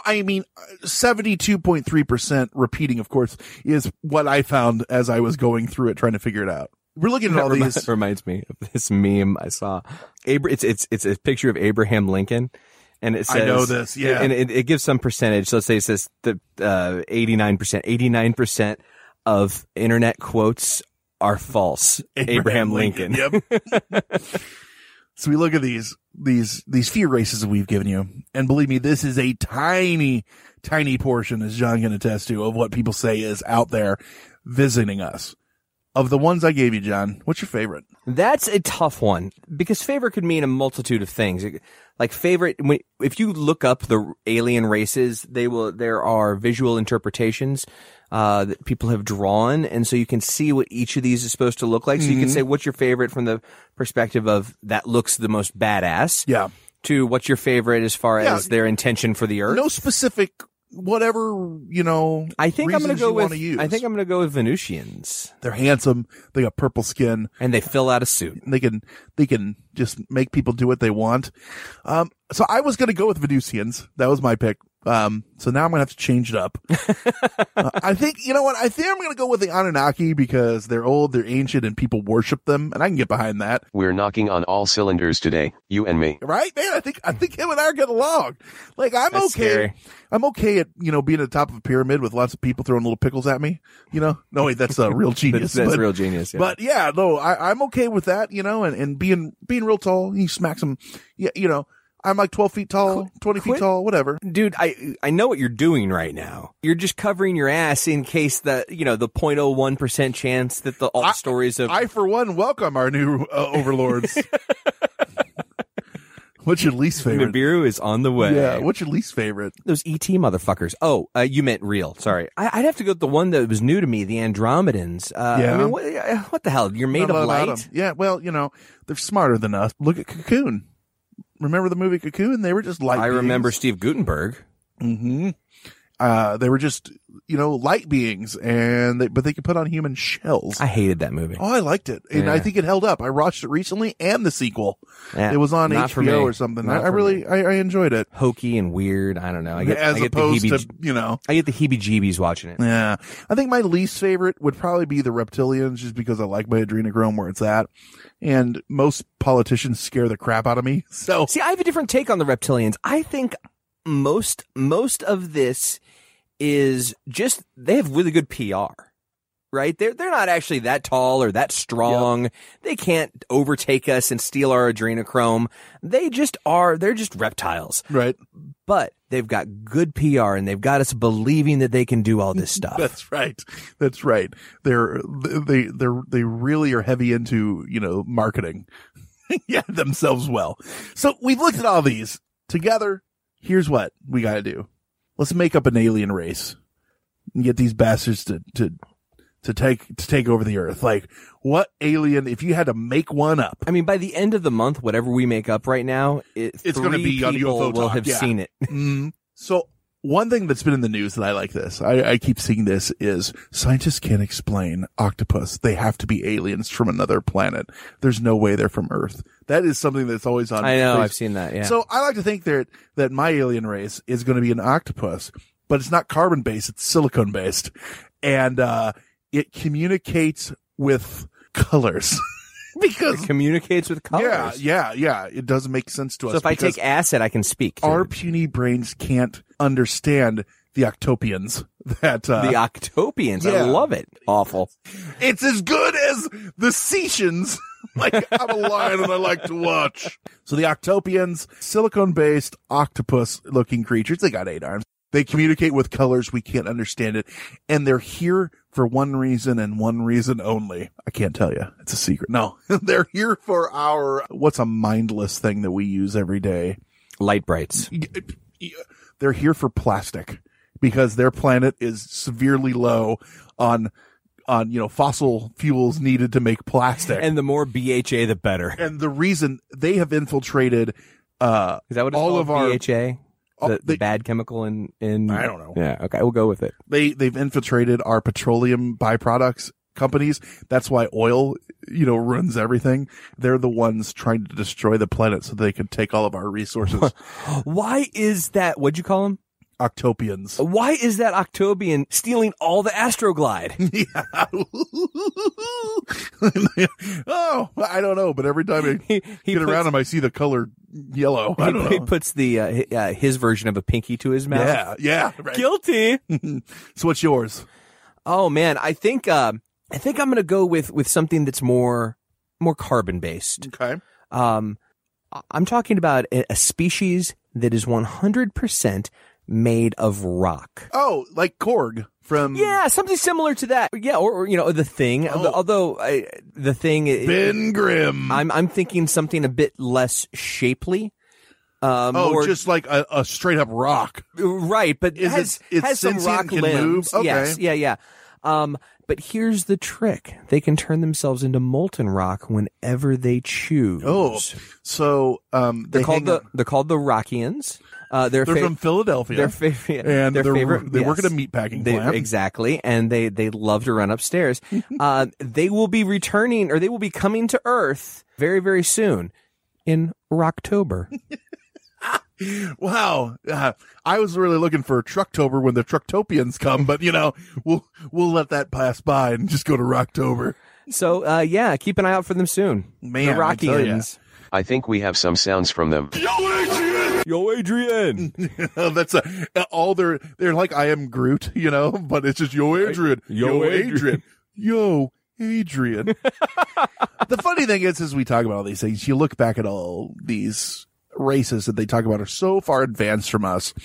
72.3% repeating, of course, is what I found as I was going through it, trying to figure it out. We're looking at all these. That reminds me of this meme I saw. It's a picture of Abraham Lincoln. And it says, I know this, yeah. And it gives some percentage. So let's say it says the 89% of internet quotes are false. Abraham Lincoln. Yep. So we look at these few races that we've given you, and believe me, this is a tiny portion, as John can attest to, of what people say is out there visiting us. Of the ones I gave you, John, what's your favorite? That's a tough one because favorite could mean a multitude of things. Like favorite, if you look up the alien races, there are visual interpretations that people have drawn, and so you can see what each of these is supposed to look like. So you can say what's your favorite from the perspective of that looks the most badass. Yeah. To what's your favorite as far as their intention for the Earth. No specific whatever, I think I'm going to go with use. I think I'm going to go with Venusians. They're handsome. They got purple skin and they fill out a suit. They can just make people do what they want. So I was going to go with Venusians. That was my pick. So now I'm going to have to change it up. I think, you know what? I think I'm going to go with the Anunnaki because they're old, they're ancient, and people worship them, and I can get behind that. We're knocking on all cylinders today, you and me. Right, man? I think him and I are getting along. Like, That's okay. Scary. I'm okay at, being at the top of a pyramid with lots of people throwing little pickles at me, No, wait, that's real genius. that's real genius, yeah. But yeah, no, I'm okay with that, and being real tall. You smack some, I'm like 12 feet tall, 20 feet tall, whatever. Dude, I know what you're doing right now. You're just covering your ass in case the 0.01% chance that all the stories of... I, for one, welcome our new overlords. What's your least favorite? Nibiru is on the way. Yeah, what's your least favorite? Those ET motherfuckers. Oh, you meant real. Sorry. I'd have to go with the one that was new to me, the Andromedans. Yeah. I mean, what the hell? You're made of light? Yeah, well, they're smarter than us. Look at Cocoon. Remember the movie Cocoon? They were just light beings. I remember Steve Guttenberg. Mm-hmm. They were just, light beings, but they could put on human shells. I hated that movie. Oh, I liked it. And I think it held up. I watched it recently and the sequel. It was on HBO or something. I enjoyed it. Hokey and weird. I don't know. I get to, I get the heebie-jeebies watching it. Yeah. I think my least favorite would probably be the reptilians, just because I like my adrenochrome where it's at. And most politicians scare the crap out of me. So see, I have a different take on the reptilians. I think most of this is just they have really good PR, right? They're not actually that tall or that strong. Yep. They can't overtake us and steal our adrenochrome. They're just reptiles, right? But they've got good PR and they've got us believing that they can do all this stuff. That's right. They really are heavy into marketing, themselves well. So we've looked at all these together. Here's what we got to do. Let's make up an alien race and get these bastards to take over the Earth. Like, what alien, if you had to make one up? I mean, by the end of the month, whatever we make up right now, it's going to be on UFO will Talk. have seen it. So one thing that's been in the news that I like this, I keep seeing this, is scientists can't explain octopus. They have to be aliens from another planet. There's no way they're from Earth. That is something that's always on. I know, I've seen that, yeah. So I like to think that my alien race is going to be an octopus, but it's not carbon-based, it's silicone-based. And it communicates with colors. Because it communicates with colors. Yeah. It doesn't make sense to us. So if I take acid, I can speak. Our puny brains can't understand the Octopians. The Octopians. Yeah. I love it. Awful. It's as good as the Cetians. Like, I'm a lion and I like to watch. So the Octopians, silicone-based octopus-looking creatures. They got 8 arms. They communicate with colors. We can't understand it. And they're here for one reason and one reason only. I can't tell you. It's a secret. No, they're here for what's a mindless thing that we use every day? Light brights. They're here for plastic because their planet is severely low on fossil fuels needed to make plastic. And the more BHA, the better. And the reason they have infiltrated, is that what it's all called? of our BHA? The bad chemical in I don't know. Yeah, okay, we'll go with it. They've infiltrated our petroleum byproducts companies. That's why oil, runs everything. They're the ones trying to destroy the planet so they can take all of our resources. Why is that? What'd you call them? Octopians. Why is that Octopian stealing all the Astroglide? Yeah. Oh, I don't know, but every time I get around him, I see the color yellow. I don't know. He puts his version of a pinky to his mouth. Yeah. Right. Guilty. So what's yours? Oh man, I think I think I'm going to go with something that's more carbon based. Okay. I'm talking about a species that is 100% made of rock. Oh, like Korg from... Yeah, something similar to that. Yeah, or The Thing. Although The Thing... Ben Grimm. I'm thinking something a bit less shapely. More, just like a straight up rock. Right, but it has some rock can limbs. Move? Okay. Yes, yeah. But here's the trick. They can turn themselves into molten rock whenever they choose. Oh, so they're called the Rockians. They're from Philadelphia. Their favorite, and their favorite. They work at a meatpacking plant. Exactly, and they love to run upstairs. They will be returning, or they will be coming to Earth very, very soon in Rocktober. Wow. I was really looking for Trucktober when the Trucktopians come, but we'll let that pass by and just go to Rocktober. So, keep an eye out for them soon. Man, the Rockians. I think we have some sounds from them. Yo, Adrian. That's they're like I Am Groot, but it's just Yo, Adrian. Yo, Adrian. Yo, Adrian. The funny thing is, as we talk about all these things, you look back at all these races that they talk about are so far advanced from us.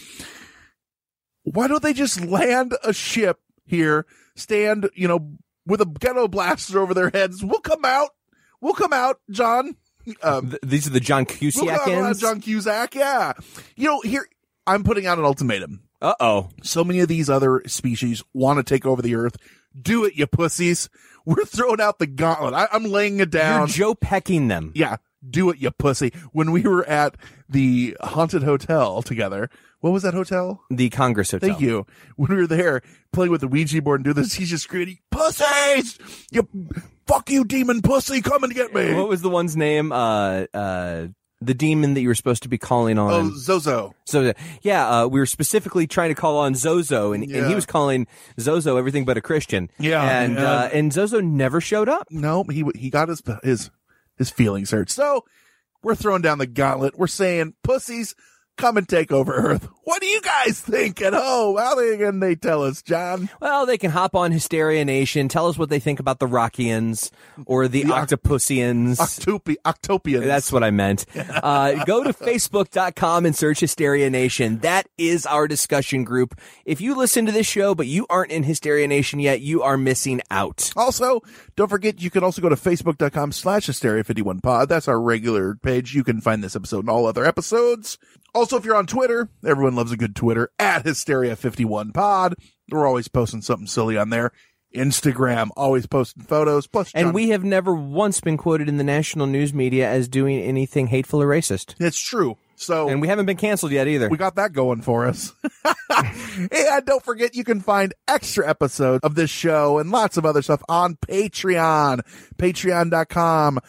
Why don't they just land a ship here, stand, with a ghetto blaster over their heads? We'll come out, John. These are the John Cusack John Cusack, yeah. Here, I'm putting out an ultimatum. Uh-oh. So many of these other species want to take over the Earth. Do it, you pussies. We're throwing out the gauntlet. I'm laying it down. You're Joe Pecking them. Yeah. Do it, you pussy. When we were at the haunted hotel together, what was that hotel? The Congress Hotel. Thank you. When we were there playing with the Ouija board and do this, he's just screaming, pussies! Fuck you, demon pussy, come and get me. What was the one's name? The demon that you were supposed to be calling on. Oh, Zozo. So, yeah, we were specifically trying to call on Zozo, and he was calling Zozo everything but a Christian. Yeah. And Zozo never showed up. No, he got his feelings hurt. So we're throwing down the gauntlet. We're saying, pussies, come and take over Earth. What do you guys think at home? How can they tell us, John? Well, they can hop on Hysteria Nation, tell us what they think about the Rockians or the Octopusians. Octopians. That's what I meant. Go to Facebook.com and search Hysteria Nation. That is our discussion group. If you listen to this show, but you aren't in Hysteria Nation yet, you are missing out. Also, don't forget, you can also go to Facebook.com/Hysteria51Pod. That's our regular page. You can find this episode and all other episodes. Also, if you're on Twitter, everyone loves a good Twitter, @Hysteria51Pod. We're always posting something silly on there. Instagram, always posting photos. Plus, and we have never once been quoted in the national news media as doing anything hateful or racist. It's true. And we haven't been canceled yet either. We got that going for us. And don't forget, you can find extra episodes of this show and lots of other stuff on Patreon. Patreon.com,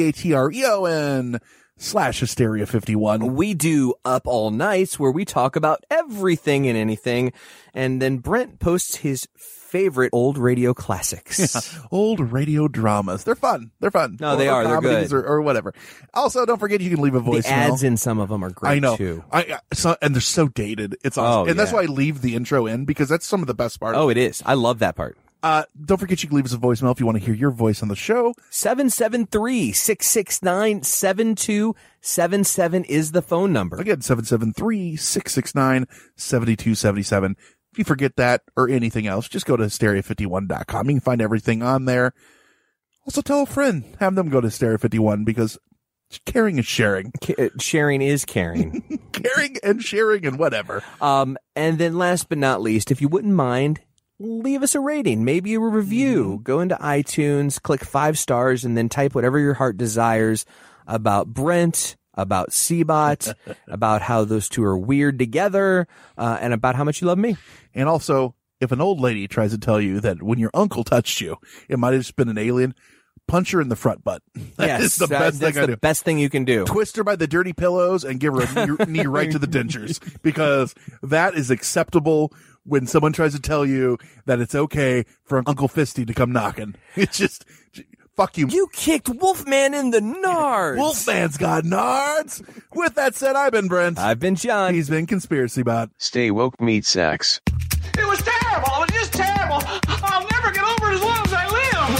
Patreon/Hysteria51. We do Up All Nights, where we talk about everything and anything. And then Brent posts his favorite old radio classics. Yeah, old radio dramas. They're fun. No, they are. They're good. Or whatever. Also, don't forget, you can leave a voicemail. The ads in some of them are great, I know. too. And they're so dated. It's awesome. And that's why I leave the intro in, because that's some of the best part. Oh, it is. I love that part. Don't forget, you can leave us a voicemail if you want to hear your voice on the show. 773-669-7277 is the phone number. Again, 773-669-7277. If you forget that or anything else, just go to Hysteria51.com. You can find everything on there. Also, tell a friend. Have them go to Hysteria51, because caring is sharing. Sharing is caring. Caring and sharing and whatever. And then last but not least, if you wouldn't mind, leave us a rating, maybe a review. Go into iTunes, click 5 stars, and then type whatever your heart desires about Brent, about Seabot, about how those two are weird together, and about how much you love me. And also, if an old lady tries to tell you that when your uncle touched you, it might have just been an alien, punch her in the front butt. That's the best thing you can do. Twist her by the dirty pillows and give her a knee right to the dentures, because that is acceptable when someone tries to tell you that it's okay for Uncle Fisty to come knocking. It's just, fuck you. You kicked Wolfman in the nards. Wolfman's got nards. With that said, I've been Brent. I've been John. He's been Conspiracy Bot. Stay woke, meat sacks. It was terrible. It was just terrible. I'll never get over it as long as I live.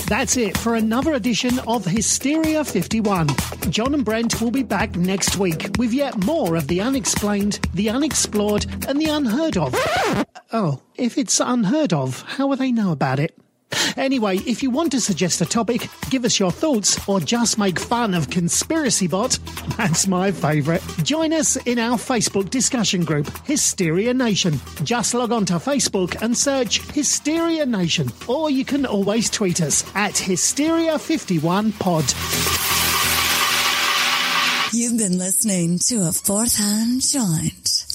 That's it for another edition of Hysteria 51. John and Brent will be back next week with yet more of the unexplained, the unexplored, and the unheard of. Oh, if it's unheard of, how will they know about it? Anyway, if you want to suggest a topic, give us your thoughts, or just make fun of Conspiracy Bot, that's my favourite. Join us in our Facebook discussion group, Hysteria Nation. Just log on to Facebook and search Hysteria Nation, or you can always tweet us at Hysteria51pod. You've been listening to a Fourth Hand Joint.